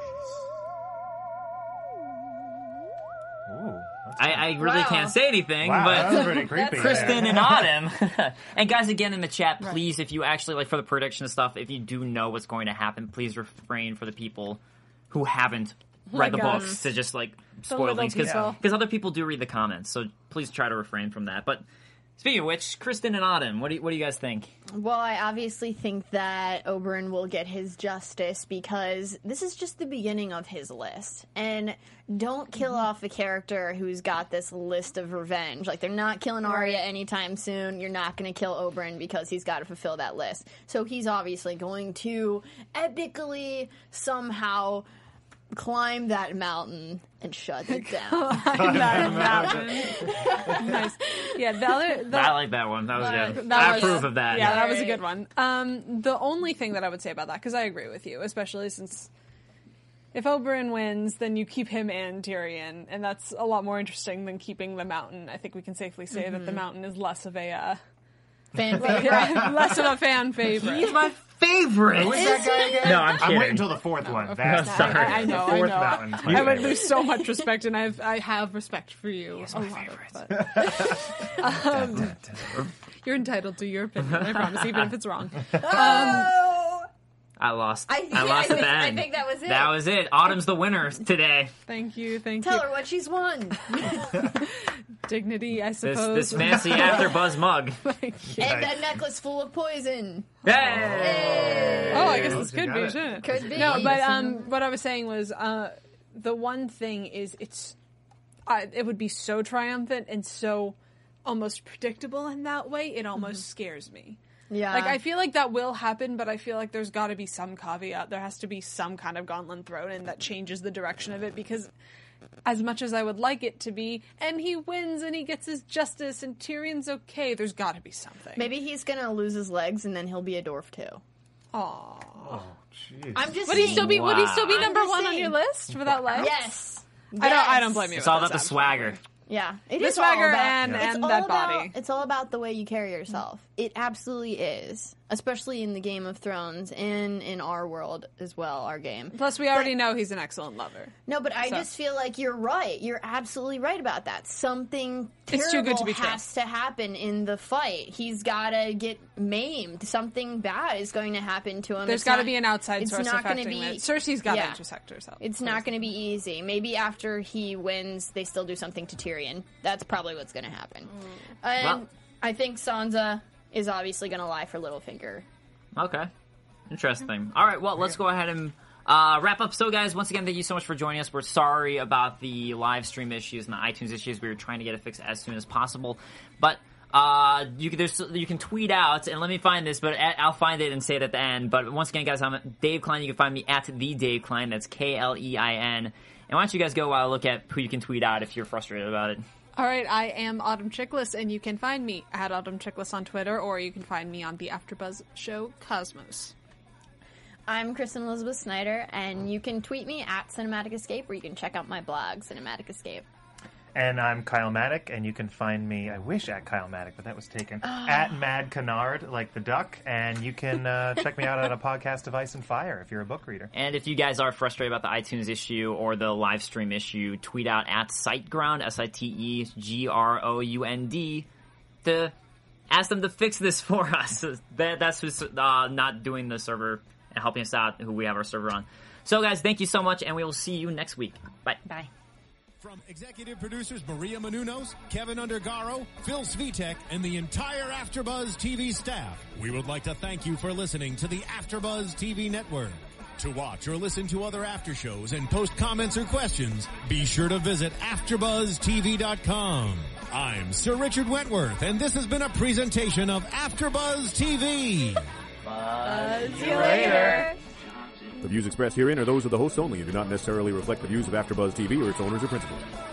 [SPEAKER 5] Ooh. That's
[SPEAKER 3] I, I really
[SPEAKER 4] Wow.
[SPEAKER 3] can't say anything,
[SPEAKER 5] wow, that was
[SPEAKER 3] but
[SPEAKER 5] pretty creepy.
[SPEAKER 3] Kristen
[SPEAKER 5] there.
[SPEAKER 3] and Autumn. And guys, again, in the chat, please, if you actually, like, for the prediction stuff, if you do know what's going to happen, please refrain for the people who haven't read the
[SPEAKER 6] my God.
[SPEAKER 3] books to just, like, spoil
[SPEAKER 6] little
[SPEAKER 3] things. Because
[SPEAKER 6] people.
[SPEAKER 3] other people do read the comments, so please try to refrain from that. But speaking of which, Kristen and Autumn, what do you, what do you guys think?
[SPEAKER 4] Well, I obviously think that Oberyn will get his justice because this is just the beginning of his list. And don't kill off a character who's got this list of revenge. Like, they're not killing Arya anytime soon. You're not going to kill Oberyn because he's got to fulfill that list. So he's obviously going to epically somehow climb that mountain and shut it down.
[SPEAKER 6] that happened. Nice. Yeah, the other. The,
[SPEAKER 3] I like that one. That was
[SPEAKER 4] Uh,
[SPEAKER 3] good.
[SPEAKER 6] that
[SPEAKER 3] I
[SPEAKER 6] was-
[SPEAKER 3] approve of that.
[SPEAKER 6] Yeah, that was a
[SPEAKER 4] Right.
[SPEAKER 6] good one. Um, the only thing that I would say about that, because I agree with you, especially since if Oberyn wins, then you keep him and Tyrion, and that's a lot more interesting than keeping the Mountain. I think we can safely say mm-hmm. that the Mountain is less of a uh,
[SPEAKER 4] fan favorite.
[SPEAKER 6] Yeah, less of a fan favorite.
[SPEAKER 3] He's my favorite.
[SPEAKER 5] Who is that guy again?
[SPEAKER 3] No, I'm kidding.
[SPEAKER 5] I'm waiting until the fourth one.
[SPEAKER 6] Okay.
[SPEAKER 5] That's
[SPEAKER 3] No, sorry.
[SPEAKER 6] I, I know,
[SPEAKER 5] the fourth
[SPEAKER 6] I know.
[SPEAKER 5] Mountain. is my
[SPEAKER 6] I would
[SPEAKER 5] favorite.
[SPEAKER 6] lose so much respect, and I have, I have respect for you.
[SPEAKER 3] He's
[SPEAKER 6] a
[SPEAKER 3] my
[SPEAKER 6] lot
[SPEAKER 3] favorite.
[SPEAKER 6] of- but, um, you're entitled to your opinion, I promise, even if it's wrong. Um,
[SPEAKER 4] Oh,
[SPEAKER 3] I lost.
[SPEAKER 4] I,
[SPEAKER 3] I lost
[SPEAKER 4] I
[SPEAKER 3] at the
[SPEAKER 4] think, I
[SPEAKER 3] end.
[SPEAKER 4] think that was it.
[SPEAKER 3] That was it. Autumn's the winner today.
[SPEAKER 6] thank you, thank
[SPEAKER 4] Tell
[SPEAKER 6] you.
[SPEAKER 4] her what she's won.
[SPEAKER 6] Dignity, I
[SPEAKER 3] This
[SPEAKER 6] suppose.
[SPEAKER 3] this fancy after buzz mug.
[SPEAKER 6] Thank you.
[SPEAKER 4] And a necklace full of poison.
[SPEAKER 3] Hey!
[SPEAKER 6] Oh, I guess this
[SPEAKER 5] You
[SPEAKER 6] could
[SPEAKER 5] got
[SPEAKER 6] be,
[SPEAKER 5] it.
[SPEAKER 6] shouldn't it?
[SPEAKER 4] Could be.
[SPEAKER 6] No, but um, what I was saying was uh, the one thing is it's uh, it would be so triumphant and so almost predictable in that way. It almost scares me.
[SPEAKER 4] Yeah.
[SPEAKER 6] Like I feel like that will happen, but I feel like there's got to be some caveat. There has to be some kind of gauntlet thrown in that changes the direction of it because. As much as I would like it to be, and he wins and he gets his justice and Tyrion's okay, there's got to be something.
[SPEAKER 4] Maybe he's gonna lose his legs and then he'll be a dwarf too.
[SPEAKER 6] Aww.
[SPEAKER 5] Oh, jeez.
[SPEAKER 4] I'm just
[SPEAKER 6] Would he
[SPEAKER 4] saying.
[SPEAKER 6] still be? Would he still be
[SPEAKER 4] I'm
[SPEAKER 6] number
[SPEAKER 4] just
[SPEAKER 6] one on
[SPEAKER 4] saying.
[SPEAKER 6] your list without legs?
[SPEAKER 4] Yes.
[SPEAKER 6] I don't. I
[SPEAKER 4] Yes.
[SPEAKER 6] don't blame you.
[SPEAKER 3] It's
[SPEAKER 6] with
[SPEAKER 3] all
[SPEAKER 6] this,
[SPEAKER 3] about the
[SPEAKER 6] absolutely.
[SPEAKER 3] swagger.
[SPEAKER 4] Yeah, it
[SPEAKER 6] The
[SPEAKER 4] is
[SPEAKER 6] swagger
[SPEAKER 4] all about,
[SPEAKER 6] and-
[SPEAKER 4] it's
[SPEAKER 6] and
[SPEAKER 4] all
[SPEAKER 6] that
[SPEAKER 4] about,
[SPEAKER 6] body.
[SPEAKER 4] It's all about the way you carry yourself. It absolutely is, especially in the Game of Thrones and in our world as well, our game.
[SPEAKER 6] Plus, we already know he's an excellent lover.
[SPEAKER 4] No, but I
[SPEAKER 6] So-
[SPEAKER 4] just feel like you're right. You're absolutely right about that. Something terrible
[SPEAKER 6] It's too good to be true.
[SPEAKER 4] has to happen in the fight. He's got to get maimed. Something bad is going to happen to him.
[SPEAKER 6] There's
[SPEAKER 4] It's
[SPEAKER 6] got to
[SPEAKER 4] not-
[SPEAKER 6] be an outside
[SPEAKER 4] it's
[SPEAKER 6] source
[SPEAKER 4] not gonna
[SPEAKER 6] affecting
[SPEAKER 4] be,
[SPEAKER 6] it. Cersei's got to
[SPEAKER 4] yeah.
[SPEAKER 6] intersect herself.
[SPEAKER 4] It's not going to be easy. Maybe after he wins, they still do something to Tyrion. That's probably what's going to happen. And
[SPEAKER 3] Well-
[SPEAKER 4] I think Sansa is obviously going to lie for Littlefinger.
[SPEAKER 3] Okay. Interesting. All right, well, let's go ahead and uh, wrap up. So, guys, once again, thank you so much for joining us. We're sorry about the live stream issues and the iTunes issues. We were trying to get it fixed as soon as possible. But uh, you can there's, you can tweet out, and let me find this, but at, I'll find it and say it at the end. But once again, guys, I'm Dave Klein. You can find me at the Dave Klein. That's K L E I N. And why don't you guys go while I look at who you can tweet out if you're frustrated about it.
[SPEAKER 6] All right, I am Autumn Chickless, and you can find me at Autumn Chickless on Twitter, or you can find me on the AfterBuzz show Cosmos.
[SPEAKER 4] I'm Kristen Elizabeth Snyder, and you can tweet me at Cinematic Escape, or you can check out my blog, Cinematic Escape.
[SPEAKER 5] And I'm Kyle Maddock, and you can find me, I wish at Kyle Maddock, but that was taken, at Mad Canard, like the duck, and you can uh, check me out on a podcast of Ice and Fire if you're a book reader.
[SPEAKER 3] And if you guys are frustrated about the iTunes issue or the live stream issue, tweet out at SiteGround, S I T E G R O U N D, to ask them to fix this for us. That, that's who's uh, not doing the server and helping us out, who we have our server on. So, guys, thank you so much, and we will see you next week. Bye.
[SPEAKER 4] Bye.
[SPEAKER 1] From executive producers Maria Menounos, Kevin Undergaro, Phil Svitek, and the entire AfterBuzz T V staff, we would like to thank you for listening to the AfterBuzz T V network. To watch or listen to other after shows and post comments or questions, be sure to visit after buzz T V dot com. I'm Sir Richard Wentworth, and this has been a presentation of AfterBuzz T V.
[SPEAKER 4] See you later.
[SPEAKER 7] The views expressed herein are those of the hosts only and do not necessarily reflect the views of AfterBuzz T V or its owners or principals.